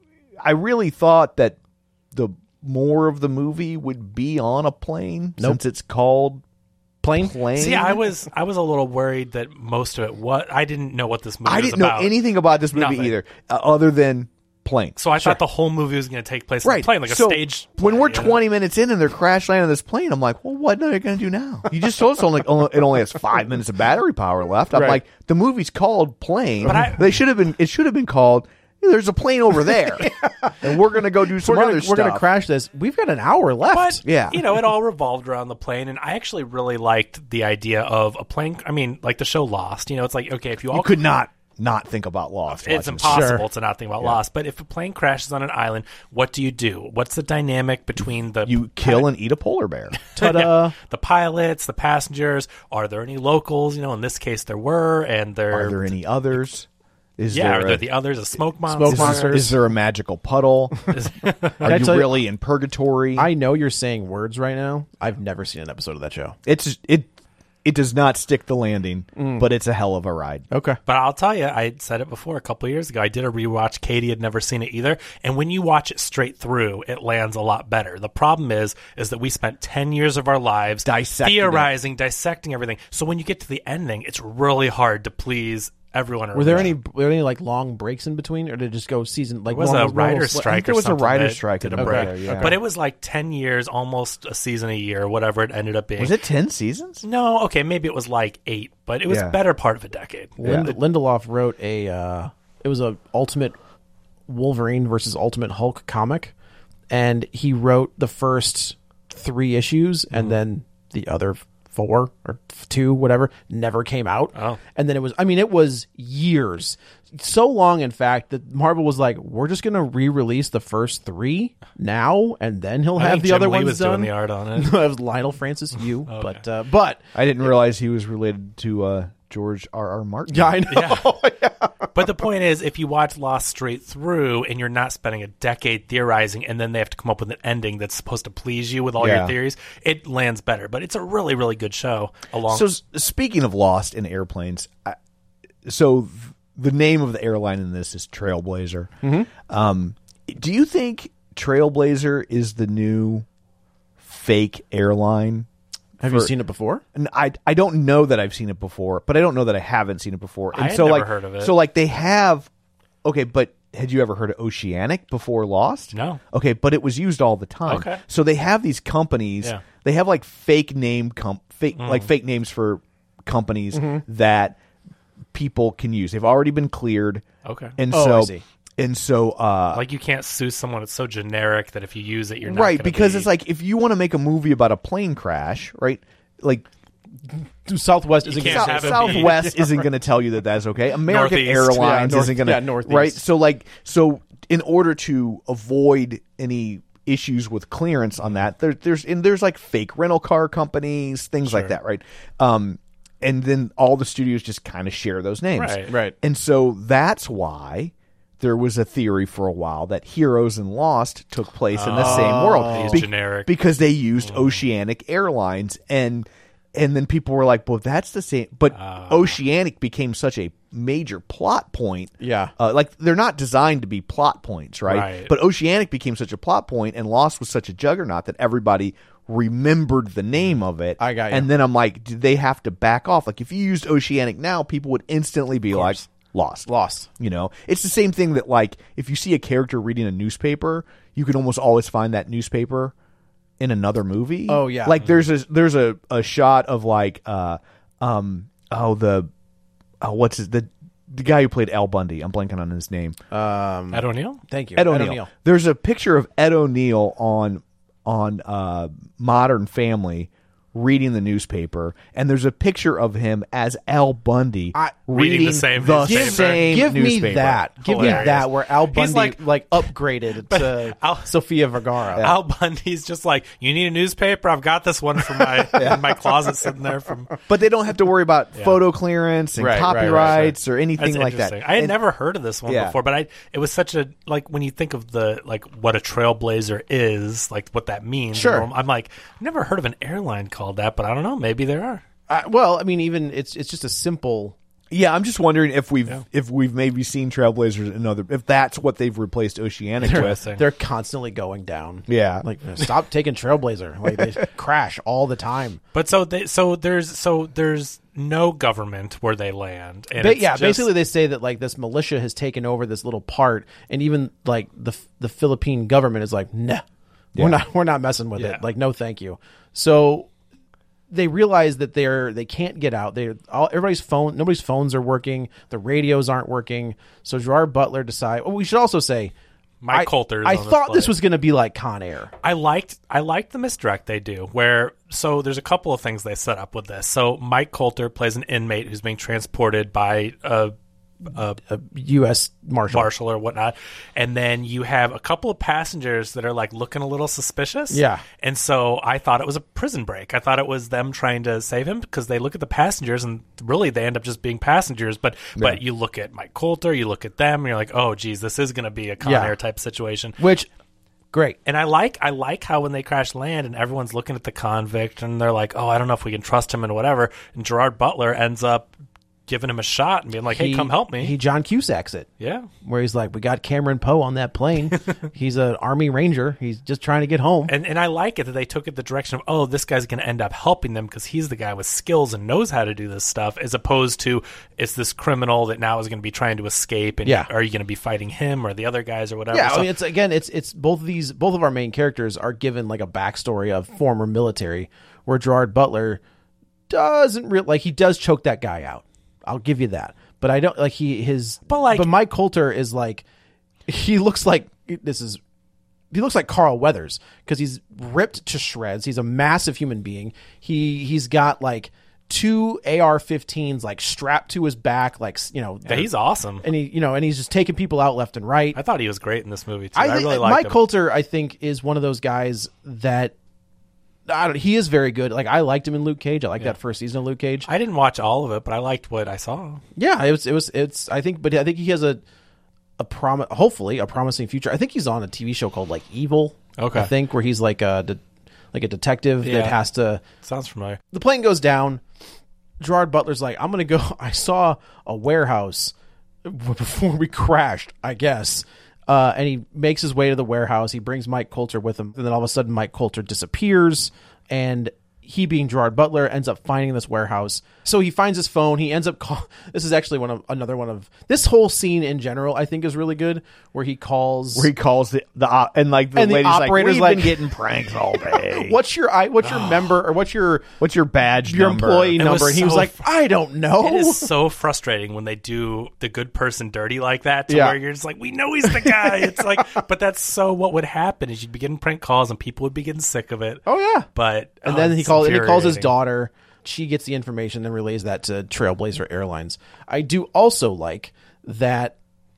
I really thought that the more of the movie would be on a plane Nope. since it's called Plane. plane. See, I was I was a little worried that most of it. What I didn't know what this movie I was didn't know about. anything about this movie Nothing. either, uh, other than plane. So I thought the whole movie was going to take place on Right, a plane, like so a stage. when play, we're you know? twenty minutes in and they're crash landing on this plane, I'm like, well, what are they going to do now? You just told us only, only it only has five minutes of battery power left. I'm Right. like, the movie's called Plane. But I- they should have been. It should have been called. There's a plane over there, and we're going to go do some We're other gonna, stuff. we're gonna crash this. We've got an hour left. But Yeah. you know, it all revolved around the plane, and I actually really liked the idea of a plane. I mean, like the show Lost. You know, it's like okay, if you all You could not not think about Lost. it's watching this. impossible Sure. to not think about Lost. But if a plane crashes on an island, what do you do? What's the dynamic between the You kill and eat a polar bear. Ta-da. the pilots, the passengers? Are there any locals? You know, in this case, there were, and there Are there any others? Is yeah, there are there a, the others? A smoke monster? Smoke is, monsters. is there a magical puddle? Are I you tell you- really in purgatory? I know you're saying words right now. I've never seen an episode of that show. it's it. It does not stick the landing, Mm. but it's a hell of a ride. Okay. But I'll tell you, I said it before a couple of years ago. I did a rewatch. Katie had never seen it either. And when you watch it straight through, it lands a lot better. The problem is, is that we spent ten years of our lives Dissecting theorizing, dissecting everything. So when you get to the ending, it's really hard to please everyone. Were there around. any were there any like long breaks in between, or did it just go season like It was normal- a writer's normal- strike. I think there or was a something writer's that strike did in a there, break. yeah. But it was like ten years, almost a season a year, whatever it ended up being. Was it ten seasons? No, okay, maybe it was like eight, but it was Yeah. better part of a decade. Lind- Lindelof wrote a uh, it was a Ultimate Wolverine versus Ultimate Hulk comic, and he wrote the first three issues, and then the other four or two, whatever, never came out. Oh. And then it was, I mean, it was years. So long, in fact, that Marvel was like, we're just going to re-release the first three now, and then he'll I have think the Jim other Lee ones was done. doing the art on it. It was Lionel Francis Yu, Okay. but uh, but I didn't realize he was related to uh, George R. R. Martin. yeah, I know. Yeah. But the point is, if you watch Lost straight through and you're not spending a decade theorizing, and then they have to come up with an ending that's supposed to please you with all Yeah. your theories, it lands better. But it's a really, really good show. Along, So s- speaking of Lost in airplanes, I, so th- the name of the airline in this is Trailblazer. Mm-hmm. Um, do you think Trailblazer is the new fake airline? Have you For- seen it before? And I I don't know that I've seen it before, but I don't know that I haven't seen it before. And I had so never like heard of it. so like they have okay, but had you ever heard of Oceanic before Lost? No. Okay, but it was used all the time. Okay. So they have these companies. Yeah. They have like fake name com- fake Mm. like fake names for companies Mm-hmm. that people can use. They've already been cleared. Okay. And Oh, so I see. and so uh like you can't sue someone. It's so generic that if you use it, you're not right gonna because be- it's like if you want to make a movie about a plane crash, right? Like Southwest isn't can't going to have say it that. be- Southwest isn't going to tell you that that's okay. American Northeast. Airlines Yeah, north- isn't going to yeah, Northeast. right. So like so in order to avoid any issues with clearance on that, there, there's and there's like fake rental car companies, things like Sure. that, right? Um, and then all the studios just kind of share those names, Right. Right. And so that's why there was a theory for a while that Heroes and Lost took place in the same world. These generic- Because they used Oceanic Airlines and and then people were like, well, that's the same. But Oceanic became such a major plot point. Yeah. Uh, like they're not designed to be plot points, right? Right. But Oceanic became such a plot point and Lost was such a juggernaut that everybody remembered the name of it. I got you. And then I'm like, did they have to back off? Like if you used Oceanic now, people would instantly be like, Lost. Lost. You know, it's the same thing that like if you see a character reading a newspaper, you can almost always find that newspaper in another movie. Oh, yeah. like there's a there's a, a shot of like uh um oh the oh what's his, the the guy who played Al Bundy. I'm blanking on his name. Um, Ed O'Neill. thank you. Ed O'Neill. There's a picture of Ed O'Neill on on uh, Modern Family reading the newspaper, and there's a picture of him as Al Bundy I- reading, Reading the same the newspaper. same Give me newspaper. that. Give me Hilarious. that where Al Bundy He's like, like- upgraded to Al- Sofia Vergara. Al Bundy's just like, you need a newspaper? I've got this one from my in my closet sitting there from. But they don't have to worry about photo clearance and Right, right, right, copyrights or anything That's like that. interesting. I had And- never heard of this one Yeah. before, but I it was such a like when you think of the like what a trailblazer is, like what that means. Sure. you know, I'm like, I've never heard of an airline called that, but I don't know, maybe there are. Uh, well, I mean, even it's it's just a simple. Yeah, I'm just wondering if we've if we've maybe seen Trailblazers in other if that's what they've replaced Oceanic with. Interesting. They're constantly going down. Yeah. Like stop taking Trailblazer. Like they crash all the time. But so they so there's so there's no government where they land. And Ba- it's yeah, just- basically they say that like this militia has taken over this little part, and even like the the Philippine government is like, nah, we're not we're not messing with Yeah. it. Like, no, thank you. So they realize that they're they can't get out. They all everybody's phone nobody's phones are working. The radios aren't working. So Gerard Butler decide. Well, we should also say. Mike I, Coulter is I on this thought this play. was going to be like Con Air. I liked I liked the misdirect they do where so there's a couple of things they set up with this. So Mike Coulter plays an inmate who's being transported by a, a A U S Marshal. marshal or whatnot, and then you have a couple of passengers that are like looking a little suspicious. Yeah. and so I thought it was a prison break. I thought it was them trying to save him because they look at the passengers and really they end up just being passengers. But but you look at Mike Coulter, you look at them, and you're like, oh geez, this is going to be a Con Yeah. Air type situation. Which, great. And I like I like how when they crash land and everyone's looking at the convict and they're like, oh, I don't know if we can trust him and whatever. And Gerard Butler ends up giving him a shot and being like, hey, He- come help me. He John Cusacks it. yeah. Where he's like, we got Cameron Poe on that plane. He's an Army Ranger. He's just trying to get home. And and I like it that they took it the direction of, oh, this guy's going to end up helping them because he's the guy with skills and knows how to do this stuff, as opposed to it's this criminal that now is going to be trying to escape. And Yeah. are you going to be fighting him or the other guys or whatever? Yeah, So- I mean, it's again, it's it's both of these, both of our main characters are given like a backstory of former military, where Gerard Butler doesn't real like he does choke that guy out. I'll give you that, but I don't like he his. But, like- but Mike Coulter is like, he looks like this is he looks like Carl Weathers because he's ripped to shreds. He's a massive human being. He he's got like two A R fifteens like strapped to his back, like you know. Yeah, he's awesome, and he you know, and he's just taking people out left and right. I thought he was great in this movie too. I, I, think, really liked Mike him. Coulter, I think, is one of those guys that I don't. He is very good. Like I liked him in Luke Cage. I like Yeah. that first season of Luke Cage. I didn't watch all of it, but I liked what I saw. Yeah, it was. It was. It's. I think, but I think he has a a prom. Hopefully, a promising future. I think he's on a T V show called like Evil. Okay. I think where he's like a de- like a detective Yeah. that has to. Sounds familiar. The plane goes down. Gerard Butler's like, I'm gonna go. I saw a warehouse before we crashed, I guess. Uh, and he makes his way to the warehouse. He brings Mike Coulter with him, and then all of a sudden, Mike Coulter disappears, and he, being Gerard Butler, ends up finding this warehouse. So he finds his phone. He ends up call. This is actually one of another one of this whole scene in general. I think is really good, where he calls. Where he calls the the op- and like the And the lady's like, operator's we've like- been getting pranks all day. What's your I? What's your member or what's your What's your badge your number? employee It was number? And he was so like, fr- I don't know. It is so frustrating when they do the good person dirty like that to Yeah. where you're just like, we know he's the guy. It's like, but that's so what would happen is you'd be getting prank calls and people would be getting sick of it. Oh yeah. But And oh, then he it's calls. And he calls his infuriating. daughter. She gets the information and relays that to Trailblazer Airlines. I do also like that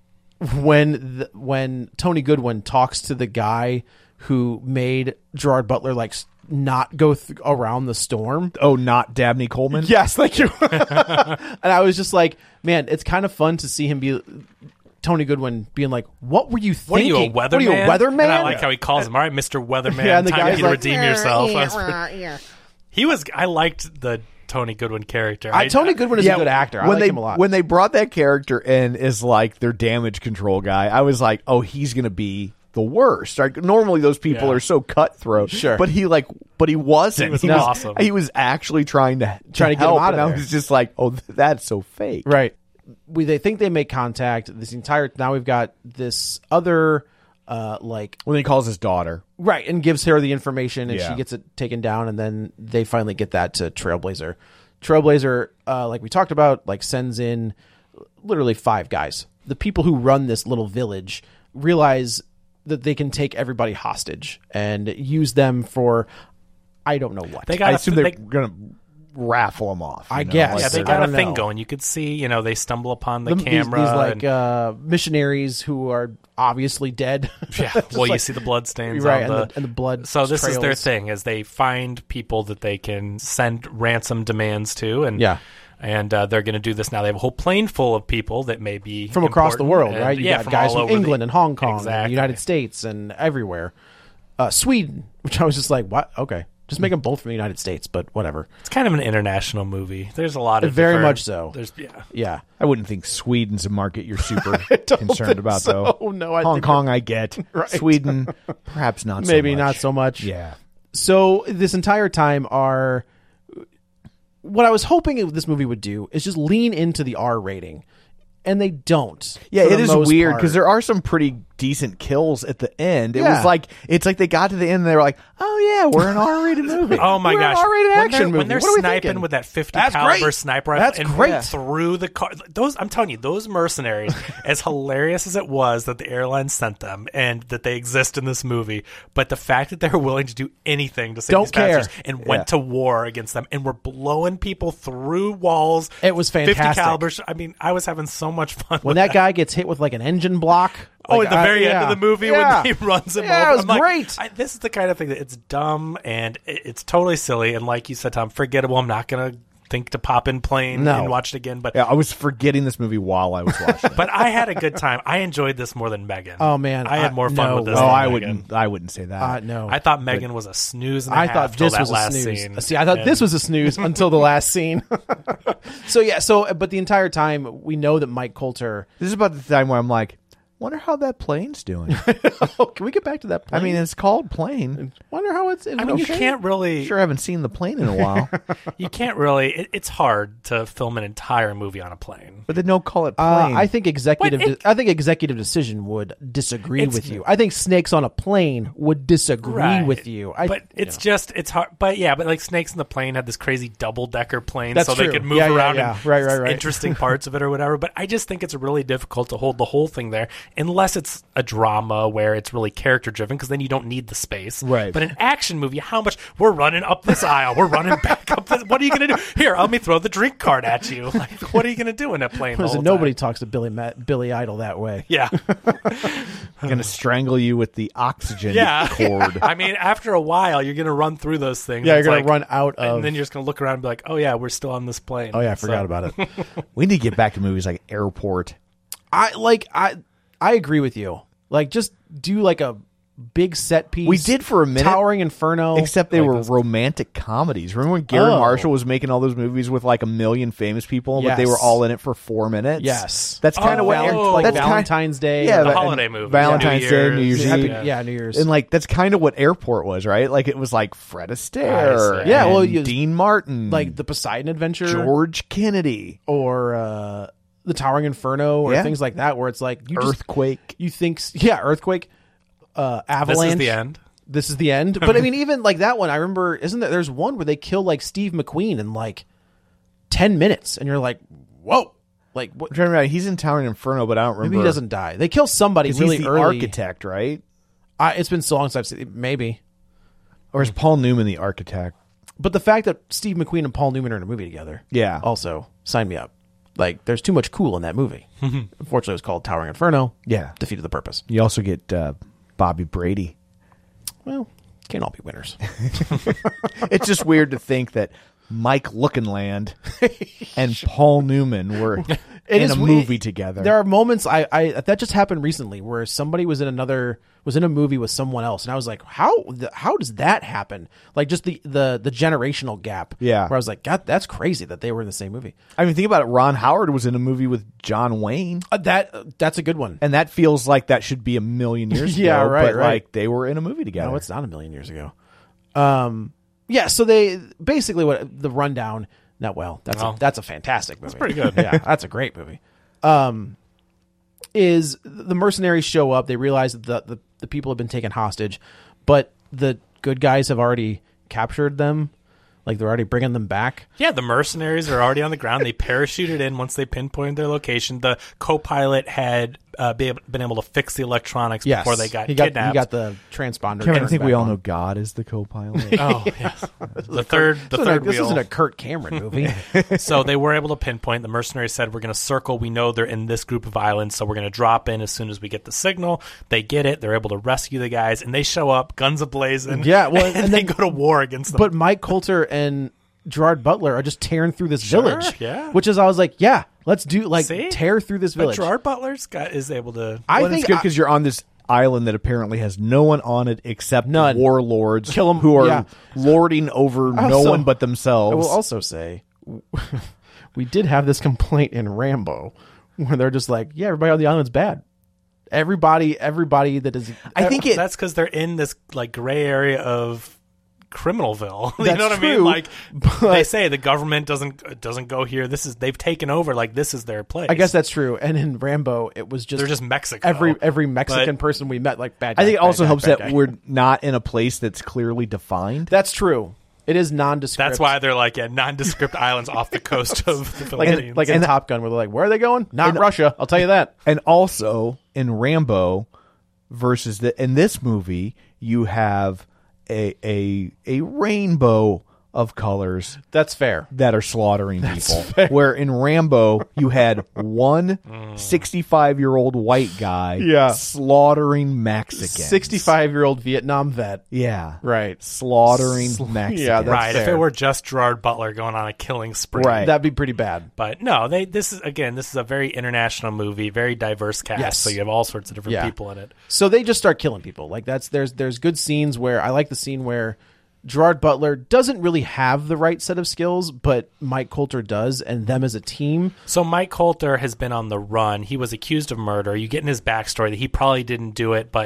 when the, when Tony Goodwin talks to the guy who made Gerard Butler like s- not go th- around the storm. Oh, not Dabney Coleman? Yes, thank you. And I was just like, man, it's kind of fun to see him be. Tony Goodwin being like, "What were you What are thinking? you, a weatherman? What are you, a weatherman?" And I like how he calls him, all right, Mister Weatherman, Yeah, and the time guy's you to like, redeem yourself. I was pretty- He was, I liked the Tony Goodwin character. I, Tony Goodwin is a good actor. I when like they him a lot. when they brought that character in as like their damage control guy, I was like, oh, he's gonna be the worst. Like, normally those people Yeah. are so cutthroat, Sure. but he like, but he wasn't. He was was awesome. He was actually trying to Trying to get him help, out of and I there. was just like, oh, th- that's so fake. Right. We they think they make contact. This entire now we've got this other uh like When he calls his daughter, right and gives her the information and Yeah. she gets it taken down and then they finally get that to Trailblazer. Trailblazer, uh, like we talked about, like sends in literally five guys. The people who run this little village realize that they can take everybody hostage and use them for I don't know what. They I got assume a, they're they, gonna raffle him off. you I know, guess. like yeah, they they're- got I a don't thing know. going. You could see, you know, they stumble upon the These- camera. These, like and, uh, missionaries who are obviously dead. yeah, Just well, you like- see the blood stains right, on and the, the, and the blood. So this is their trails. thing: is they find people that they can send ransom demands to, and Yeah. and uh, they're going to do this now. They have a whole plane full of people that may be From across the important, world, and- right? You yeah, got guys all from over the- England and Hong Kong, and the Exactly. United States, and everywhere. Uh, Sweden, which I was just like, what? Okay, just make them both from the United States, but whatever. It's kind of an international movie. There's a lot of Very different- much so. There's yeah. Yeah. I wouldn't think Sweden's a market you're super don't concerned think about, so. though. No, I Hong think Kong, I get. Right. Sweden, perhaps not. Maybe so much. not so much. Yeah. So this entire time, our what I was hoping this movie would do is just lean into the R rating, and they don't. Yeah, for it the is most weird part. because there are some pretty decent kills at the end. It Yeah. was like it's like they got to the end and they were like, "Oh yeah, we're an R-rated movie." Oh my We're an gosh! R-rated when action they're, movie. When they're What are we sniping thinking? with that fifty That's caliber great. sniper rifle That's and great. went through the car, those I'm telling you, those mercenaries, as hilarious as it was that the airline sent them and that they exist in this movie, but the fact that they were willing to do anything to save Don't these care. bastards and went Yeah. to war against them and were blowing people through walls. It was fifty fantastic. caliber. sh- I mean, I was having so much fun when with that guy gets hit with like an engine block. Oh, like, at the I- very yeah. end of the movie Yeah. when he runs him Yeah, over. it was I'm like, great. I, this is the kind of thing that it's dumb and it, it's totally silly. And like you said, Tom, forgettable. I'm not going to think to pop in plane No. and watch it again. But Yeah, I was forgetting this movie while I was watching it. but I had a good time. I enjoyed this more than Megan. Oh, man, I had I- more fun no with this. way. oh, than I Megan. wouldn't. I wouldn't say that. Uh, no, I thought Megan was a snooze. And a I half thought till this that was a last snooze. scene. See, I thought And- this was a snooze until the last scene. So yeah, so but the entire time we know that Mike Coulter. This is about the time where I'm like, wonder how that plane's doing. Oh, can we get back to that? I Plane? mean, it's called Plane. wonder how it's. I mean, you can't really. Sure, haven't seen the plane in a while, You can't really. It, it's hard to film an entire movie on a plane. but they don't call it Uh, plane. I think executive. But it- I think executive decision would disagree It's- with you. I think Snakes on a Plane would disagree Right. with you. I, but you it's know. just it's hard. But yeah, but like Snakes in the Plane had this crazy double decker plane, That's so they true. could move Yeah, yeah, around yeah. and Right, right, right. interesting parts of it or whatever. But I just think it's really difficult to hold the whole thing there. unless it's a drama where it's really character driven, because then you don't need the space. Right. But an action movie, how much we're running up this aisle, we're running back up this. What are you going to do? Here, let me throw the drink card at you. Like, what are you going to do in that plane? Listen, nobody talks to Billy Matt, Billy Idol that way. Yeah. I'm going to strangle you with the oxygen Yeah. cord. I mean, after a while, you're going to run through those things. Yeah, you're It's gonna like- run out of- and then you're just going to look around and be like, oh yeah, we're still on this plane. Oh yeah, I So- forgot about it. We need to get back to movies like Airport. I like I I agree with you. Like, just do like a big set piece. We did for a minute. Towering Inferno. Except they Like were those- romantic comedies. Remember when Gary Oh. Marshall was making all those movies with like a million famous people, but they Yes. were all in it for four minutes? Yes. That's kind of Oh, what Val- Air- like that's kind- Valentine's Day. Yeah, The that- holiday and movie. Valentine's New Day, New Year's. Year's Happy- Eve. Yeah. yeah, New Year's. And like that's kind of what Airport was, right? Like it was like Fred Astaire, I see. Yeah, well, and you- Dean Martin, like the Poseidon Adventure, George Kennedy, or uh, the Towering Inferno, or Yeah. things like that, where it's like you just, Earthquake. you think, yeah, Earthquake, uh, This Avalanche. is the end. This is the end. But I mean, even like that one, I remember, isn't there? There's one where they kill like Steve McQueen in like ten minutes, and you're like, whoa, like what? I'm trying to remember. He's in Towering Inferno, but I don't remember. Maybe he doesn't die. They kill somebody 'Cause really he's the early. architect, right? I, it's been so long since I've seen it. Maybe. Or is Paul Newman the architect? But the fact that Steve McQueen and Paul Newman are in a movie together, Yeah. also sign me up. Like, there's too much cool in that movie. Unfortunately, it was called Towering Inferno. Yeah. Defeated the purpose. You also get uh, Bobby Brady. Well, can't all be winners. It's just weird to think that Mike Lookinland and Paul Newman were It in is a we- movie together. There are moments I, I that just happened recently where somebody was in another was in a movie with someone else, and I was like, how the, how does that happen? Like, just the the the generational gap. Yeah. Where I was like, God, that's crazy that they were in the same movie. I mean, think about it. Ron Howard was in a movie with John Wayne, Uh, that uh, that's a good one. and that feels like that should be a million years Yeah, ago. right, But right. like they were in a movie together. No, it's not a million years ago. Um, yeah. So they basically what the rundown. Not well. That's Oh. a, that's a fantastic movie. That's pretty good. Yeah, that's a great movie. Um, is the mercenaries show up? They realize that the, the the people have been taken hostage, but the good guys have already captured them. Like, they're already bringing them back. Yeah, the mercenaries are already on the ground. They parachuted in once they pinpointed their location. The co-pilot had uh, be able, been able to fix the electronics Yes, before they got he got kidnapped. he got the transponder. Kevin, I turned think we back all on. know God is the co-pilot. Oh, yes. The third, the This, isn't a, third this wheel. isn't a Kurt Cameron movie. So they were able to pinpoint. The mercenaries said, we're going to circle. We know they're in this group of islands, so we're going to drop in as soon as we get the signal. They get it. They're able to rescue the guys, and they show up, guns ablazing. Yeah, well, and, and they then- go to war against them. But Mike Coulter and Gerard Butler are just tearing through this Sure, village. yeah. Which is, I was like, yeah, let's do, like, See? tear through this But village. Gerard Butler's got, is able to... I Well, think it's good I- because you're on this island that apparently has no one on it except None. warlords Kill 'em- who are yeah. lording over no Also, one but I themselves. will also say, we did have this complaint in Rambo where they're just like, yeah, everybody on the island's bad. Everybody, everybody that is. I think it. That's because they're in this like gray area of Criminalville. you That's know what I true, mean? Like but- they say, the government doesn't doesn't go here. This is they've taken over. Like this is their place. I guess that's true. And in Rambo, it was just they're just Mexico. every every Mexican But- person we met, like bad. Guy, I think it bad also guy, helps bad that guy. we're not in a place that's clearly defined. That's true. It is nondescript. That's why they're like yeah, nondescript islands off the coast of the like Philippines. in, like in And- Top Gun, where they're like, where are they going? Not and- Russia. I'll tell you that. And also in Rambo versus the in this movie, you have a a a rainbow of colors That's fair. that are slaughtering people. Where in Rambo, you had one sixty-five-year-old white guy Yeah. slaughtering Mexicans. sixty-five-year-old Vietnam vet. Yeah. Right. Slaughtering Sl- Mexicans. yeah, that's right. If fair. it were just Gerard Butler going on a killing spree. Right. That'd be pretty bad. But no, they this is again, this is a very international movie, very diverse cast. Yes. So you have all sorts of different Yeah. people in it. So they just start killing people. Like that's there's there's good scenes where I like the scene where Gerard Butler doesn't really have the right set of skills, but Mike Coulter does, and them as a team. So Mike Coulter has been on the run. He was accused of murder. You get in his backstory that he probably didn't do it, but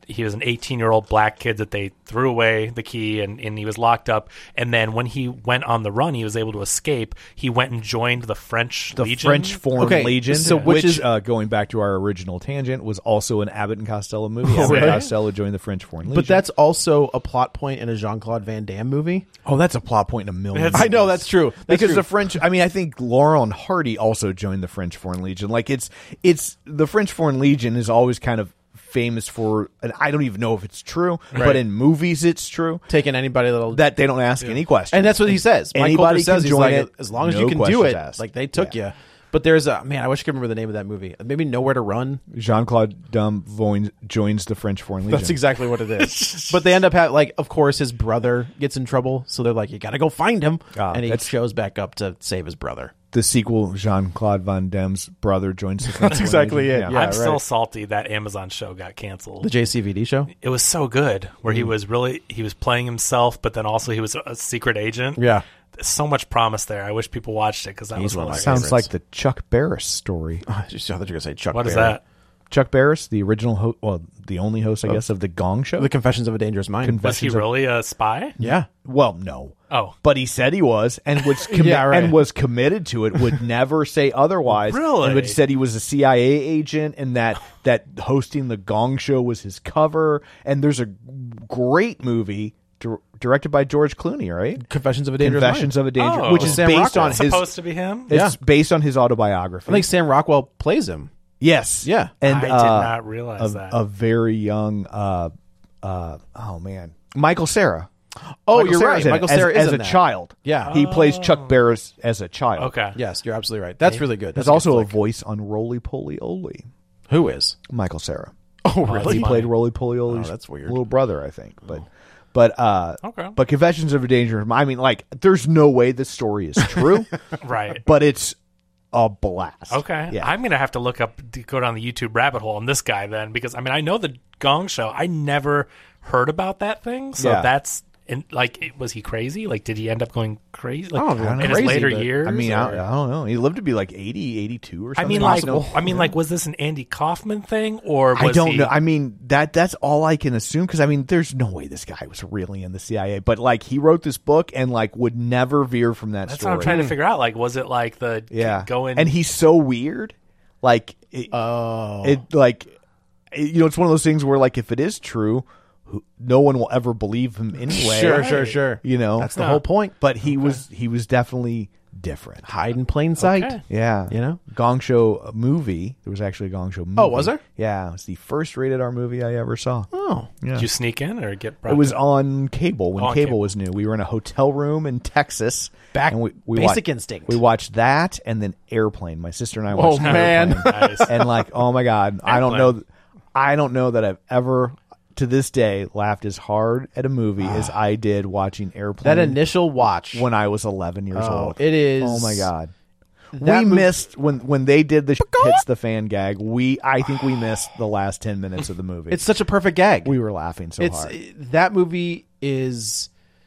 he was an eighteen-year-old black kid that they threw away the key, and, and he was locked up. And then when he went on the run, he was able to escape. He went and joined the French The Legion. French Foreign Okay, Legion, so which, which is- uh, going back to our original tangent, was also an Abbott and Costello movie. Oh, Abbott and really? Costello joined the French Foreign Legion. But that's also a plot point in a Jean-Claude Van Damme movie. oh, that's a plot point in a million. That's- I know that's true. That's because true. the French, I mean, I think Laurel and Hardy also joined the French Foreign Legion. Like it's, it's the French Foreign Legion is always kind of famous for, and I don't even know if it's true, but in movies it's true taking anybody that'll that they don't ask any questions, and that's what he says. Mike Anybody Colter can says he's join like, it, as long as no you can do questions it, asked. like they took Yeah. you. But there's a man. I wish I could remember the name of that movie. Maybe Nowhere to Run. Jean-Claude Van Damme joins the French Foreign Legion. That's exactly what it is. But they end up having, like, of course, his brother gets in trouble, so they're like, you got to go find him, Ah, and he that's- shows back up to save his brother. the sequel. Jean-Claude Van Damme's brother joins the French That's Foreign exactly Legion. it. Yeah. Yeah. I'm still right. salty that Amazon show got canceled. The J C V D show. It was so good, where Mm. he was really he was playing himself, but then also he was a, a secret agent. Yeah. There's so much promise there. I wish people watched it because that He's was one of my hilarious. Sounds favorites. like the Chuck Barris story. I just thought you were going to say Chuck What is Berry. that? Chuck Barris, the original, ho- well, the only host, I guess, of the Gong Show. The Confessions of a Dangerous Mind. Conf- Was he Confessions of- really a spy? yeah. Well, no. Oh. But he said he was, and was commi- Yeah, right. and was committed to it. Would never say otherwise. Really? And would said he was a C I A agent, and that that hosting the Gong Show was his cover. And there's a great movie dir- directed by George Clooney, right? Confessions of a Dangerous Confessions Mind. of a Danger, Oh. which is Sam based Rockwell. on It's his. supposed to be him? It's Yeah. based on his autobiography. I think Sam Rockwell plays him. Yes. Yeah. And I did uh, not realize a, that. a very young. Uh, uh, oh man, Michael Cera. Oh, Michael you're Cera's right. in it Michael as- Cera as, is a in that. child. Yeah. he plays Chuck Barris as a child. Okay. Yes, you're absolutely right. That's really good. There's That's a good also a flick. voice on Roly Poly Oly. Who is? Michael Cera. Oh, that's really? He played Roly Poly Oly's Oh, that's weird. little brother, I think. But, but, uh, Okay. but Confessions of a Danger. I mean, like, there's no way this story is true, Right. but it's a blast. Okay. Yeah. I'm going to have to look up, to go down the YouTube rabbit hole on this guy then, because, I mean, I know the Gong Show. I never heard about that thing. So Yeah. that's, in, like, was he crazy? Like, did he end up going crazy? Like, I don't know, in his crazy, later but- years? I mean, I, or- I don't know. He lived to be like eighty, eighty-two or I something. mean, like, Possible. I mean, like, was this an Andy Kaufman thing, or was I don't he, know. I mean, that that's all I can assume because I mean, there's no way this guy was really in the C I A. But like, he wrote this book and like would never veer from that That's story. what I'm trying to figure out. Like, was it like the Yeah, going? and he's so weird. Like, it, Oh. it like, it- you know, it's one of those things where like, if it is true, who- no one will ever believe him anyway. Sure, sure, sure. You know, That's the whole point. But he was he was definitely different. Hide in plain sight. Okay. Yeah, You know? Gong Show movie. There was actually a Gong Show movie. Oh, was there? Yeah, it was the first rated R movie I ever saw. Oh. Yeah. Did you sneak in or get? It was on cable when Oh, on cable, cable. was new. We were in a hotel room in Texas. Back- and we, we Basic watched, Instinct. We watched that and then Airplane. My sister and I Oh, watched man. Airplane. Nice. And like, oh my god, I don't Airplane. know, I don't know that I've ever to this day laughed as hard at a movie as I did watching Airplane. That initial watch. when I was eleven years Oh, old. it is- Oh my god. That we mov- missed when when they did the hits the fan gag. We I think we missed the last ten minutes of the movie. It's such a perfect gag. we were laughing so it's hard. that movie is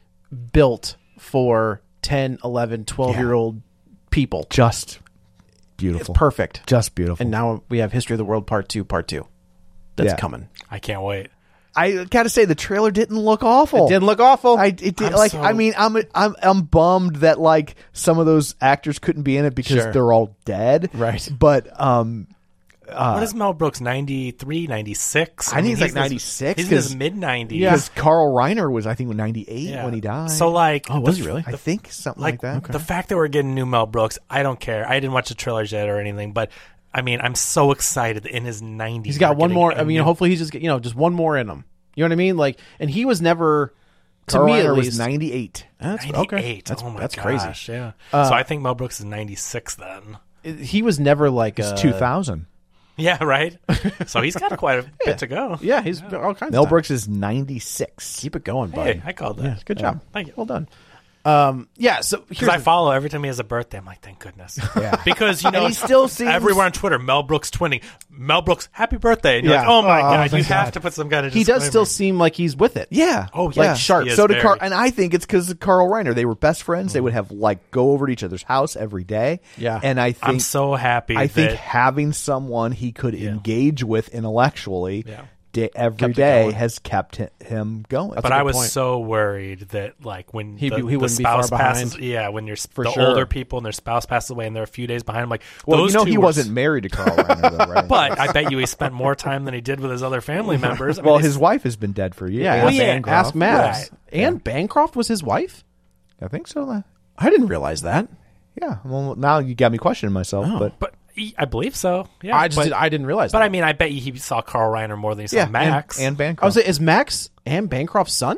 built for ten, eleven, twelve year old people. Just It's beautiful. perfect. Just beautiful. And now we have History of the World Part Two, Part Two. That's Yeah. coming. I can't wait. I gotta say the trailer didn't look awful. It didn't look awful. I it did I'm like so- I mean I'm I'm I'm bummed that like some of those actors couldn't be in it because Sure. they're all dead. Right. But um what is Mel Brooks? ninety-three, ninety-six I think it's like he's in his- ninety-six, He's in his 'cause- mid nineties. because Carl Reiner was I think ninety-eight when he died. So like, Oh, was the- he really? I think something like, like that. the fact that we're getting new Mel Brooks, I don't care. I didn't watch the trailers yet or anything, but I mean, I'm so excited in his nineties. He's got we're one getting more. a I mean, new- hopefully he's just you know just one more in him. You know what I mean? Like, and he was never to Carl me at Reiner least. was ninety-eight. That's ninety-eight. okay. That's oh my that's gosh, crazy. Yeah. so I think Mel Brooks is ninety-six then. He was never like It's a two thousand. Yeah, right. So he's got quite a bit to go. Yeah, he's all kinds. Mel of time. Brooks is ninety-six. Keep it going, Hey, buddy. I called that. Yeah, good job. Thank you. Well done. Um, yeah. So Because here's I the- follow every time he has a birthday. I'm like, thank goodness. Yeah. Because, you know, And he still seems- everywhere on Twitter, Mel Brooks twinning. Mel Brooks, happy birthday. And you're Yeah. like, oh my Oh, God, you thank have God. to put some kind of he does disclaimer. still seem like he's with it. Yeah. Oh, yeah. yes, sharp. he is So did very- Carl, and I think it's because of Carl Reiner. They were best friends. They would have like go over to each other's house every day. Yeah. and I think I'm so happy I think that having someone he could engage with intellectually Yeah. day, every Kept it day going. has kept hi- him going. But a I good was point. so worried that, like, when He- the, he the wouldn't be far spouse passes, behind. yeah, when you're For the sure. older people and their spouse passes away and they're a few days behind, I'm like, well, those you know, two he were wasn't s- married to Carl Reiner, though, right? But I bet you he spent more time than he did with his other family members. I mean, well, it's- his wife has been dead for years. Yeah, Well, ask, yeah. ask Max. Right. And Bancroft was his wife? I think so. uh, I didn't realize that. Yeah. Well, now you got me questioning myself, Oh. but but he, I believe so. Yeah, I just but, did, I didn't realize but that. I mean, I bet you he saw Carl Reiner more than he saw yeah, Max. and, and I Bancroft. was like, is Max and Bancroft's son?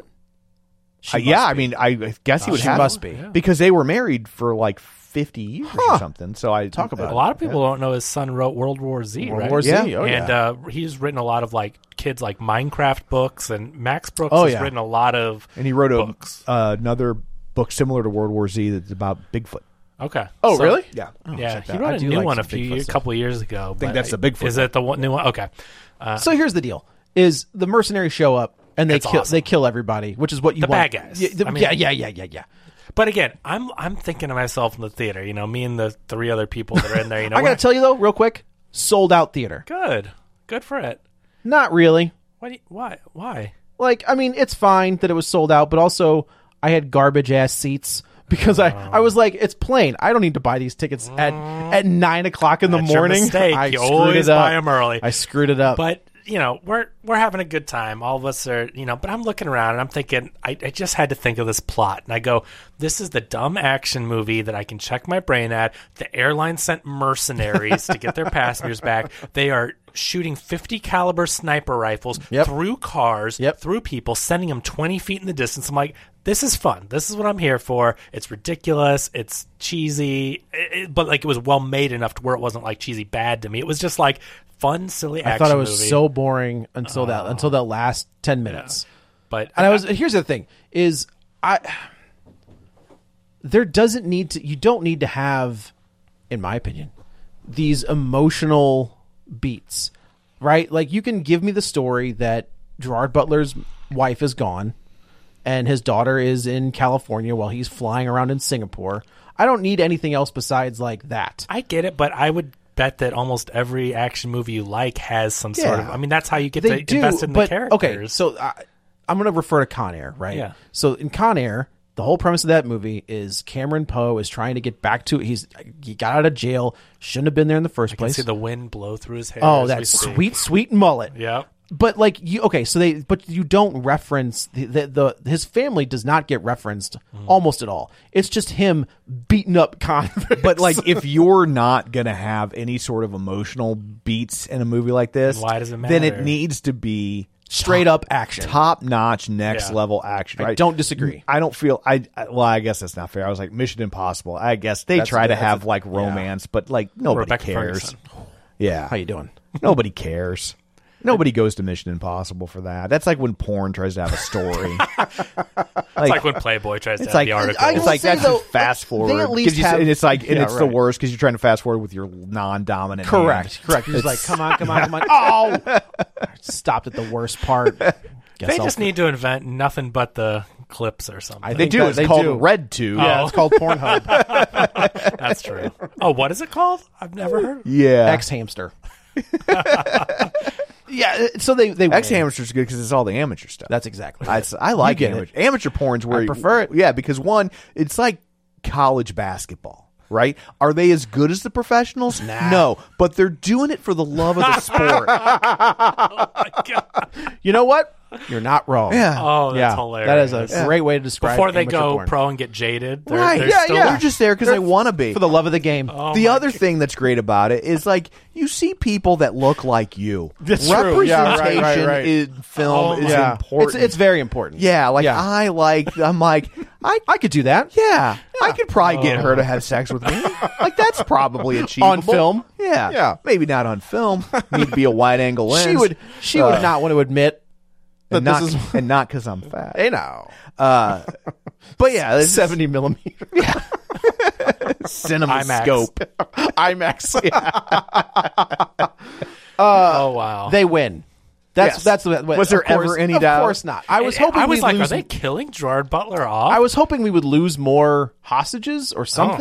Uh, yeah, I mean, I guess he would She have must be. Yeah. because they were married for like fifty years or Huh. something. So I Talk about a lot of people don't know his son wrote World War Z, World right? War Z. Yeah. Oh, and yeah. uh, he's written a lot of like kids like Minecraft books, and Max Brooks Oh, has yeah. written a lot of and he wrote a, books. uh, another book similar to World War Z that's about Bigfoot. Okay. Oh, So- really? Yeah. yeah, check he that. wrote I a do new like one a some few Bigfoot years, stuff. couple of years ago. I think that's the Bigfoot Is it the one, new one? Okay. Uh, So here's the deal: is the mercenaries show up and they It's kill awesome. they kill everybody, which is what you The want. bad guys. Yeah, the- I mean- yeah, yeah, yeah, yeah, yeah. but again, I'm I'm thinking to myself in the theater. You know, me and the three other people that are in there. You know, I gotta we're- tell you though, real quick, sold out theater. good, good for it. Not really. Why? Do you, why? Why? Like, I mean, it's fine that it was sold out, but also I had garbage ass seats because I, I was like, it's plain. I don't need to buy these tickets at at nine o'clock in the That's your morning. mistake. I You screwed always it up. buy 'em early. I screwed it up. But you know, we're we're having a good time. All of us are, you know. But I'm looking around and I'm thinking, I, I just had to think of this plot, and I go, this is the dumb action movie that I can check my brain at. The airline sent mercenaries to get their passengers back. They are shooting fifty caliber sniper rifles Yep. through cars, Yep. through people, sending them twenty feet in the distance. I'm like, this is fun. This is what I'm here for. It's ridiculous. It's cheesy, it, it- but like it was well made enough to where it wasn't like cheesy bad to me. It was just like fun, silly action I thought it was movie. Oh. so boring until that until that last ten minutes. But And I was here's the thing is I there doesn't need to you don't need to have, in my opinion, these emotional beats. Right? Like you can give me the story that Gerard Butler's wife is gone and his daughter is in California while he's flying around in Singapore. I don't need anything else besides like that. I get it, but I would bet that almost every action movie you like has some sort of. Yeah. I mean, that's how you get They to do, invest in but, the characters. Okay, so I, I'm going to refer to Con Air, right? Yeah. So in Con Air, the whole premise of that movie is Cameron Poe is trying to get back to he's he got out of jail, shouldn't have been there in the first I can place. see the wind blow through his hair. oh, as that we speak. sweet, sweet mullet. Yeah. But like you, okay, so they, but you don't reference the the, the his family does not get referenced Mm. almost at all. It's just him beating up convicts. But like, if you're not gonna have any sort of emotional beats in a movie like this, Then why does it Then it matter? needs to be straight up action. top notch, next Yeah. level action. I Right? don't disagree. I don't feel I, I. Well, I guess that's not fair. I was like Mission Impossible. I guess they That's try a- to that's have a- like yeah. romance, but like nobody Rebecca cares. Ferguson. Yeah, How you doing? nobody cares. Nobody goes to Mission Impossible for that. That's like when porn tries to have a story. It's like when Playboy tries to It's have like the article. I it's will like say, that's though, just fast they forward. at least 'Cause you- have- and it's like and Yeah, it's the right. worst because you're trying to fast forward with your non-dominant. Correct, hand. correct. You're just like, come on, come on, come on. Oh, I stopped at the worst part. Guess they I'll- just need to invent nothing but the clips or something. I They think do. that- It's they called do. Red Tube. Yeah, it's called Pornhub. That's true. Oh, what is it called? I've never heard. Yeah. X hamster. Yeah, so they they X win. Hamster's good because it's all the amateur stuff. That's exactly. I, Right. I like You get amateur. Amateur porn's where I prefer it. Yeah, because one, it's like college basketball, right? Are they as good as the professionals? No, but they're doing it for the love of the sport. You know what? You're not wrong. Yeah. Oh, that's yeah, hilarious. that is a great way to describe Before they amateur go porn. pro and get jaded, they're, Right? they're yeah, still, yeah. They're just there because they want to be for the love of the game. Oh, the my other God. thing that's great about it is like you see people that look like you. That's true. Yeah, right, Representation right, right. in film Oh, is yeah, important. It's it's very important. yeah, like Yeah. I like. I'm like I. I could do that. Yeah, I could probably get her to have sex with me. Like that's probably achievable On film? Yeah, Yeah. Maybe not on film. Need to be a wide angle lens. She would she Uh, would not want to admit that and not, this is and not because I'm fat. hey now Uh, but yeah, this is seventy millimeter cinema IMAX. scope. IMAX. oh wow. They win. That's Yes. that's what. Was there of course- ever any of doubt? Of course not. I was And- hoping I was we'd like, lose, are they killing Gerard Butler off? I was hoping we would lose more hostages or something.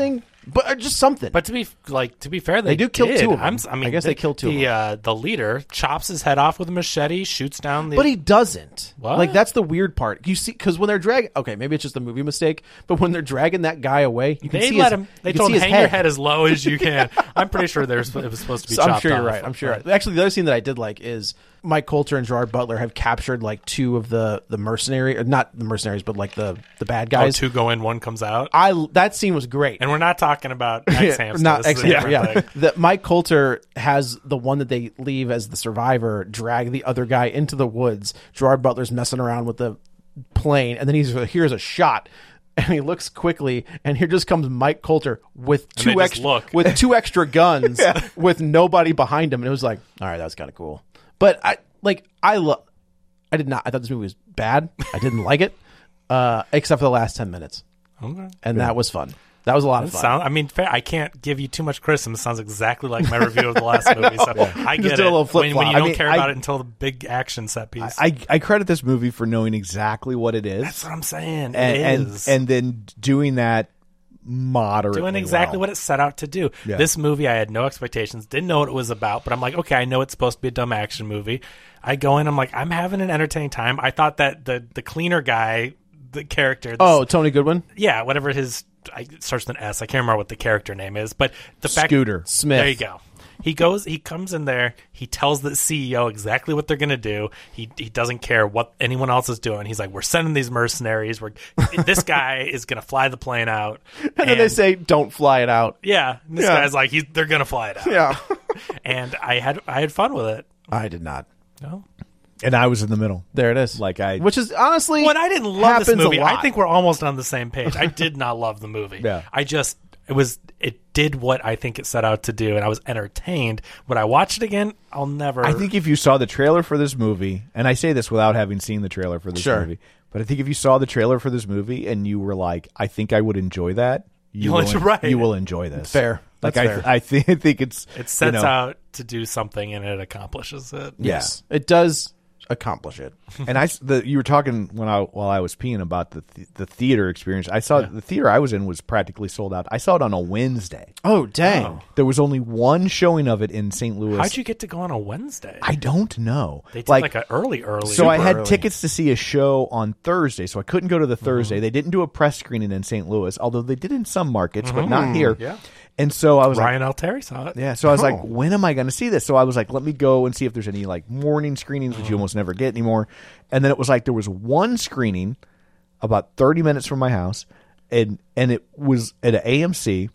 but uh, just something. But to be like to be fair, they, They do kill did. two of them. I'm, I mean, I guess the, they kill two of The them. uh, the leader chops his head off with a machete, shoots down the. But he doesn't. What? Like, that's the weird part. You see, because when they're dragging, okay, maybe it's just a movie mistake, but when they're dragging that guy away, you can They see let his, him. They you can told see him his hang head. your head as low as you can. I'm pretty sure there's it was supposed to be. So chopped I'm sure you're off. right. I'm sure. You're right. Actually, the other scene that I did like is Mike Coulter and Gerard Butler have captured like two of the the mercenary, or not the mercenaries, but like the the bad Oh, guys. two go in, one comes out. I that scene was great. And we're not talking about X Hamster. Not This is a X-Hamster, different yeah. thing. That Mike Coulter has the one that they leave as the survivor drag the other guy into the woods. Gerard Butler's messing around with the plane, and then he's here's a shot, and he looks quickly, and here just comes Mike Coulter with And they two just extra look. with two extra guns with nobody behind him, and it was like, all right, that was kind of cool. But I like I love. I did not. I thought this movie was bad. I didn't like it, uh, except for the last ten minutes, Okay. and that was fun. That was a lot of fun. Sound, I mean, fair, I can't give you too much criticism. It sounds exactly like my review of the last movie. So I Just get did a it. little When, when flip-flop. you I don't mean, care I- about it until the big action set piece. I, I credit this movie for knowing exactly what it is. That's what I'm saying. and, it and is. and then doing that moderately doing exactly well. what it set out to do. Yeah. This movie, I had no expectations, didn't know what it was about, but I'm like, okay, I know it's supposed to be a dumb action movie. I go in, I'm like, I'm having an entertaining time. I thought that the the cleaner guy, the character, this, Oh, Tony Goodwin, yeah, whatever his, I it starts with an S. I can't remember what the character name is, but the fact Scooter Smith. There you go. He goes. He comes in there. He tells the C E O exactly what they're going to do. He he doesn't care what anyone else is doing. He's like, "We're sending these mercenaries. We're this guy is going to fly the plane out." and then they say, "Don't fly it out." "Yeah." And this Yeah. guy's like, he's, "They're going to fly it out." Yeah, And I had I had fun with it. I did not. No. and I was in the middle. There it is. Like I- which is honestly, When I didn't love happens this a movie, I lot. think we're almost on the same page. I did not love the movie. Yeah. I just it was it did what I think it set out to do, and I was entertained. Would I watch it again? I'll never. I think if you saw the trailer for this movie, and I say this without having seen the trailer for this Sure. movie, but I think if you saw the trailer for this movie and you were like, I think I would enjoy that, you You'll will, enjoy- right. you will enjoy this. Fair. Like That's I, fair. I think I think it's it sets you know, out to do something, and it accomplishes it. yes, it does accomplish it. And I, the, you were talking when I while I was peeing about the th- the theater experience. I saw the theater I was in was practically sold out. I saw it on a Wednesday. Oh dang! There was only one showing of it in Saint Louis. How'd you get to go on a Wednesday? I don't know. They did like, a early, early. So I super had early. tickets to see a show on Thursday, so I couldn't go to the Thursday. They didn't do a press screening in Saint Louis, although they did in some markets, but not here. Yeah. And so I was like, Ryan Altieri saw it. yeah. So I was like, Oh. when am I going to see this? So I was like, let me go and see if there's any like morning screenings, which you almost never get anymore. And then it was like there was one screening about thirty minutes from my house, and and it was at an A M C,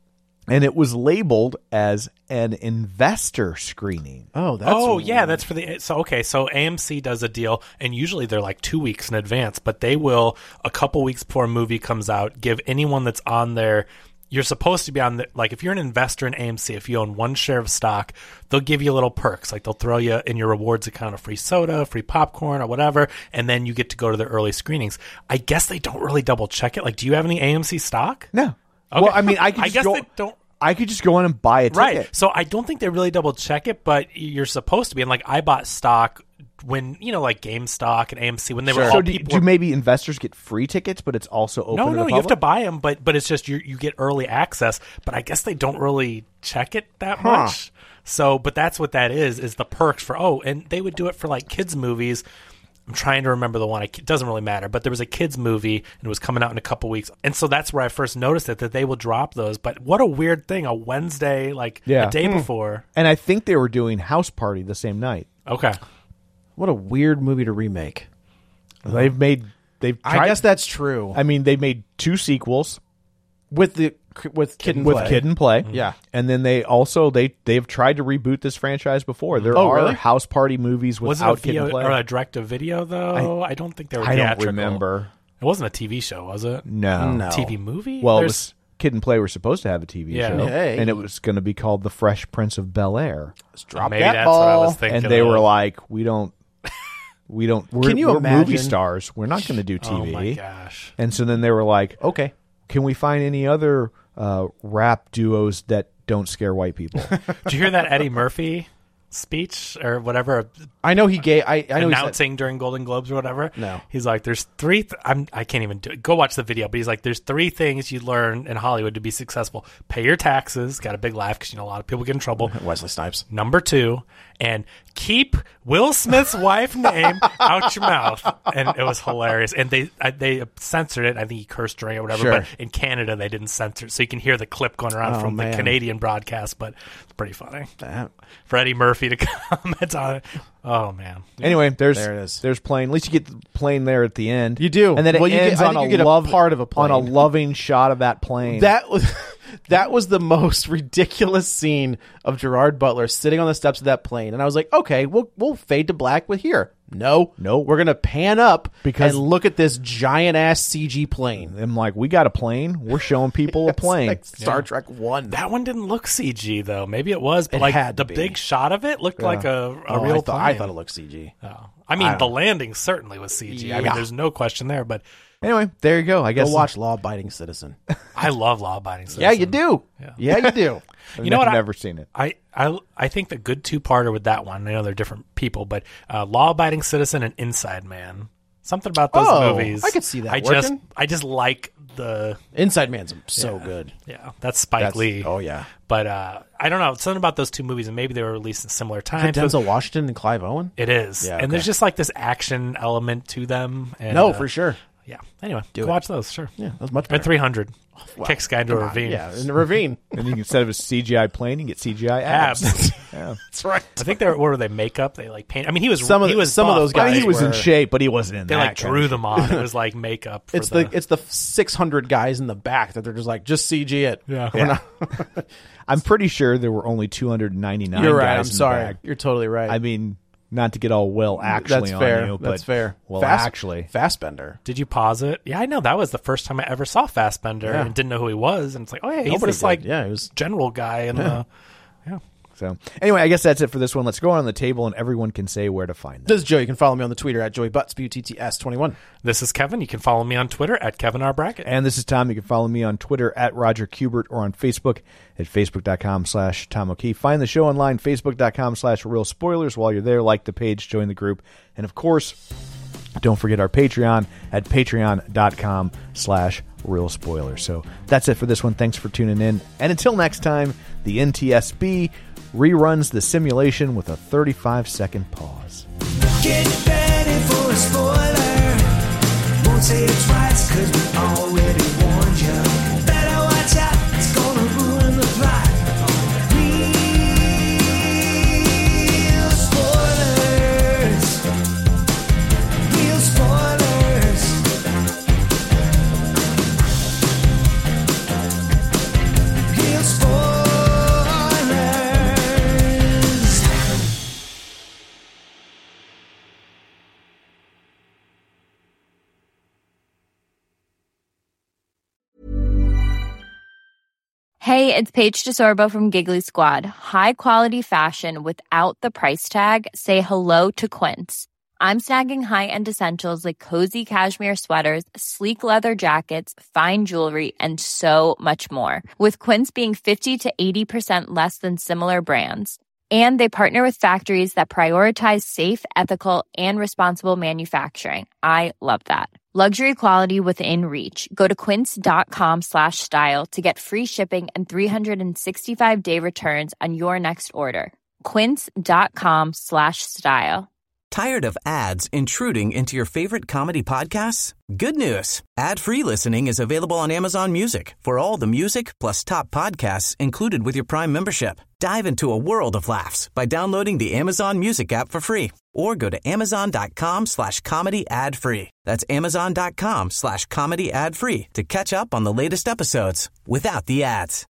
and it was labeled as an investor screening. Oh, that's oh yeah, that's for the so okay. So A M C does a deal, and usually they're like two weeks in advance, but they will a couple weeks before a movie comes out give anyone that's on there. You're supposed to be on the like if you're an investor in A M C, if you own one share of stock, they'll give you little perks like they'll throw you in your rewards account a free soda, free popcorn, or whatever, and then you get to go to the early screenings. I guess they don't really double check it. Like, do you have any A M C stock? No. Okay. Well, I mean, I could I just guess go, they don't. I could just go on and buy a ticket. Right. So I don't think they really double check it, but you're supposed to be. And like I bought stock when, you know, like GameStop and A M C, when they were all So do, people. do were- maybe investors get free tickets, but it's also open no, to no, the you have to public? buy them, but but it's just you you get early access. But I guess they don't really check it that much. So, but that's what that is, is the perks for, oh, and they would do it for like kids movies. I'm trying to remember the one. It doesn't really matter, but there was a kids movie and it was coming out in a couple weeks, and so that's where I first noticed it, that they will drop those. But what a weird thing, a Wednesday, like Yeah. a day before. And I think they were doing House Party the same night. Okay, what a weird movie to remake. They've made they've tried, I guess that's true. I mean, they made two sequels with the with Kid and with Play. Kid and Play. Yeah. And then they also they they've tried to reboot this franchise before. There Oh, are really? House Party movies was it without a Kid video and Play. or a direct to video though? I, don't think they were. I don't theatrical. remember. It wasn't a T V show, was it? No. No. T V movie? Well, it There's- was Kid and Play were supposed to have a T V Yeah. show, Hey. and it was going to be called The Fresh Prince of Bel Air. Let's drop maybe that that's ball. what I was thinking. And they of. were like, "We don't, we don't. We're, Can you we're imagine? movie stars. We're not going to do T V." Oh my gosh! And so then they were like, Okay. "Can we find any other uh, rap duos that don't scare white people?" Did you hear that Eddie Murphy speech or whatever. I know he gave. I, I know announcing during Golden Globes or whatever. No, he's like, "There's three. Th- I'm. I can't even do it. Go watch the video." But he's like, "There's three things you learn in Hollywood to be successful: pay your taxes." Got a big laugh because you know a lot of people get in trouble. Wesley Snipes. Number two, and keep Will Smith's wife name out your mouth. And it was hilarious. And they I, they censored it. I think he cursed during it or whatever. Sure. But in Canada, they didn't censor it, so you can hear the clip going around Oh, from man. the Canadian broadcast. But it's pretty funny. That. Freddie Murphy to comment on it. Oh man. Anyway, there's There it is. there's plane. At least you get the plane there at the end. You do. and then it Well, you ends get- I on think a you get a love part of a plane. on a loving shot of that plane. That was that was the most ridiculous scene of Gerard Butler sitting on the steps of that plane, and I was like, okay, we'll we'll fade to black with here. No, no, we're gonna pan up Because- and look at this giant ass C G plane. I'm like, we got a plane. We're showing people a It's plane. like Star Trek One. That one didn't look C G though. Maybe it was, but It like had to the be. big shot of it looked like a, a Oh, real I thought, I plane. thought it looked C G. Oh. I mean, I the don't- landing certainly was C G. I mean, Yeah. there's no question there. But Anyway, there you go. I guess Go watch Law Abiding Citizen. I love Law Abiding Citizen. Yeah, you do. Yeah. Yeah, you do. I've You know what? I've I- never seen it. I, I I think the good two parter with that one. I know they're different people, but uh, Law Abiding Citizen and Inside Man. Something about those Oh, movies. I could see that I just working. I just like the Inside Man's so yeah, good. Yeah, that's Spike That's- Lee. oh, yeah. But uh, I don't know. Something about those two movies, and maybe they were released at similar Is times. it Denzel Washington and Clive Owen? It is, Yeah, and okay. there's just like this action element to them. And, No, uh, for sure. Yeah. Anyway, Do go it. watch those. Sure. Yeah, that was much At better. three hundred, kicks guy into a Come on, ravine. Yeah, in the ravine. And you can, instead of a C G I plane, you get C G I abs. Abs. Yeah. That's right. I think they're what were they makeup? They like paint. I mean, he was Some of he the- was some of buff, those but I mean, he guys was in were- shape, but he wasn't in They that like kind drew of them on. It was like makeup. For It's the, the it's the six hundred guys in the back that they're just like just C G it. Yeah. We're Yeah. not- I'm pretty sure there were only two hundred ninety-nine You're guys right. I'm in the sorry. bag. You're totally right. I mean, not to get all well actually That's on fair. you, but That's fair. well Fast- actually. Fassbender. Did you pause it? Yeah, I know that was the first time I ever saw Fassbender Yeah. and didn't know who he was. And it's like, oh yeah, he's Nobody this did. like Yeah, he was- general guy. And uh, yeah, So anyway, I guess that's it for this one. Let's go on the table and everyone can say where to find them. This is Joe. You can follow me on the Twitter at Joey Butts, B U T T S twenty-one. this is Kevin. You can follow me on Twitter at Kevin R Brackett. And this is Tom. You can follow me on Twitter at Roger Kubert or on Facebook at facebook.com slash Tom O'Keefe. Find the show online, facebook.com slash Real Spoilers. While you're there, like the page, join the group. And of course, don't forget our Patreon at patreon.com slash Real Spoilers. So that's it for this one. Thanks for tuning in. And until next time, the N T S B reruns the simulation with a thirty-five second pause. Get ready for a spoiler. Won't say it twice, cause we already warned you. Better watch out, it's gonna ruin the plot. Real spoilers. Real spoilers. Real spoilers. Hey, it's Paige DeSorbo from Giggly Squad. High quality fashion without the price tag. Say hello to Quince. I'm snagging high-end essentials like cozy cashmere sweaters, sleek leather jackets, fine jewelry, and so much more. With Quince being fifty to eighty percent less than similar brands. And they partner with factories that prioritize safe, ethical, and responsible manufacturing. I love that. Luxury quality within reach. Go to quince.com slash style to get free shipping and three sixty-five day returns on your next order. Quince.com slash style. Tired of ads intruding into your favorite comedy podcasts? Good news. Ad-free listening is available on Amazon Music for all the music plus top podcasts included with your Prime membership. Dive into a world of laughs by downloading the Amazon Music app for free or go to amazon.com slash comedy ad free. That's amazon.com slash comedy ad free to catch up on the latest episodes without the ads.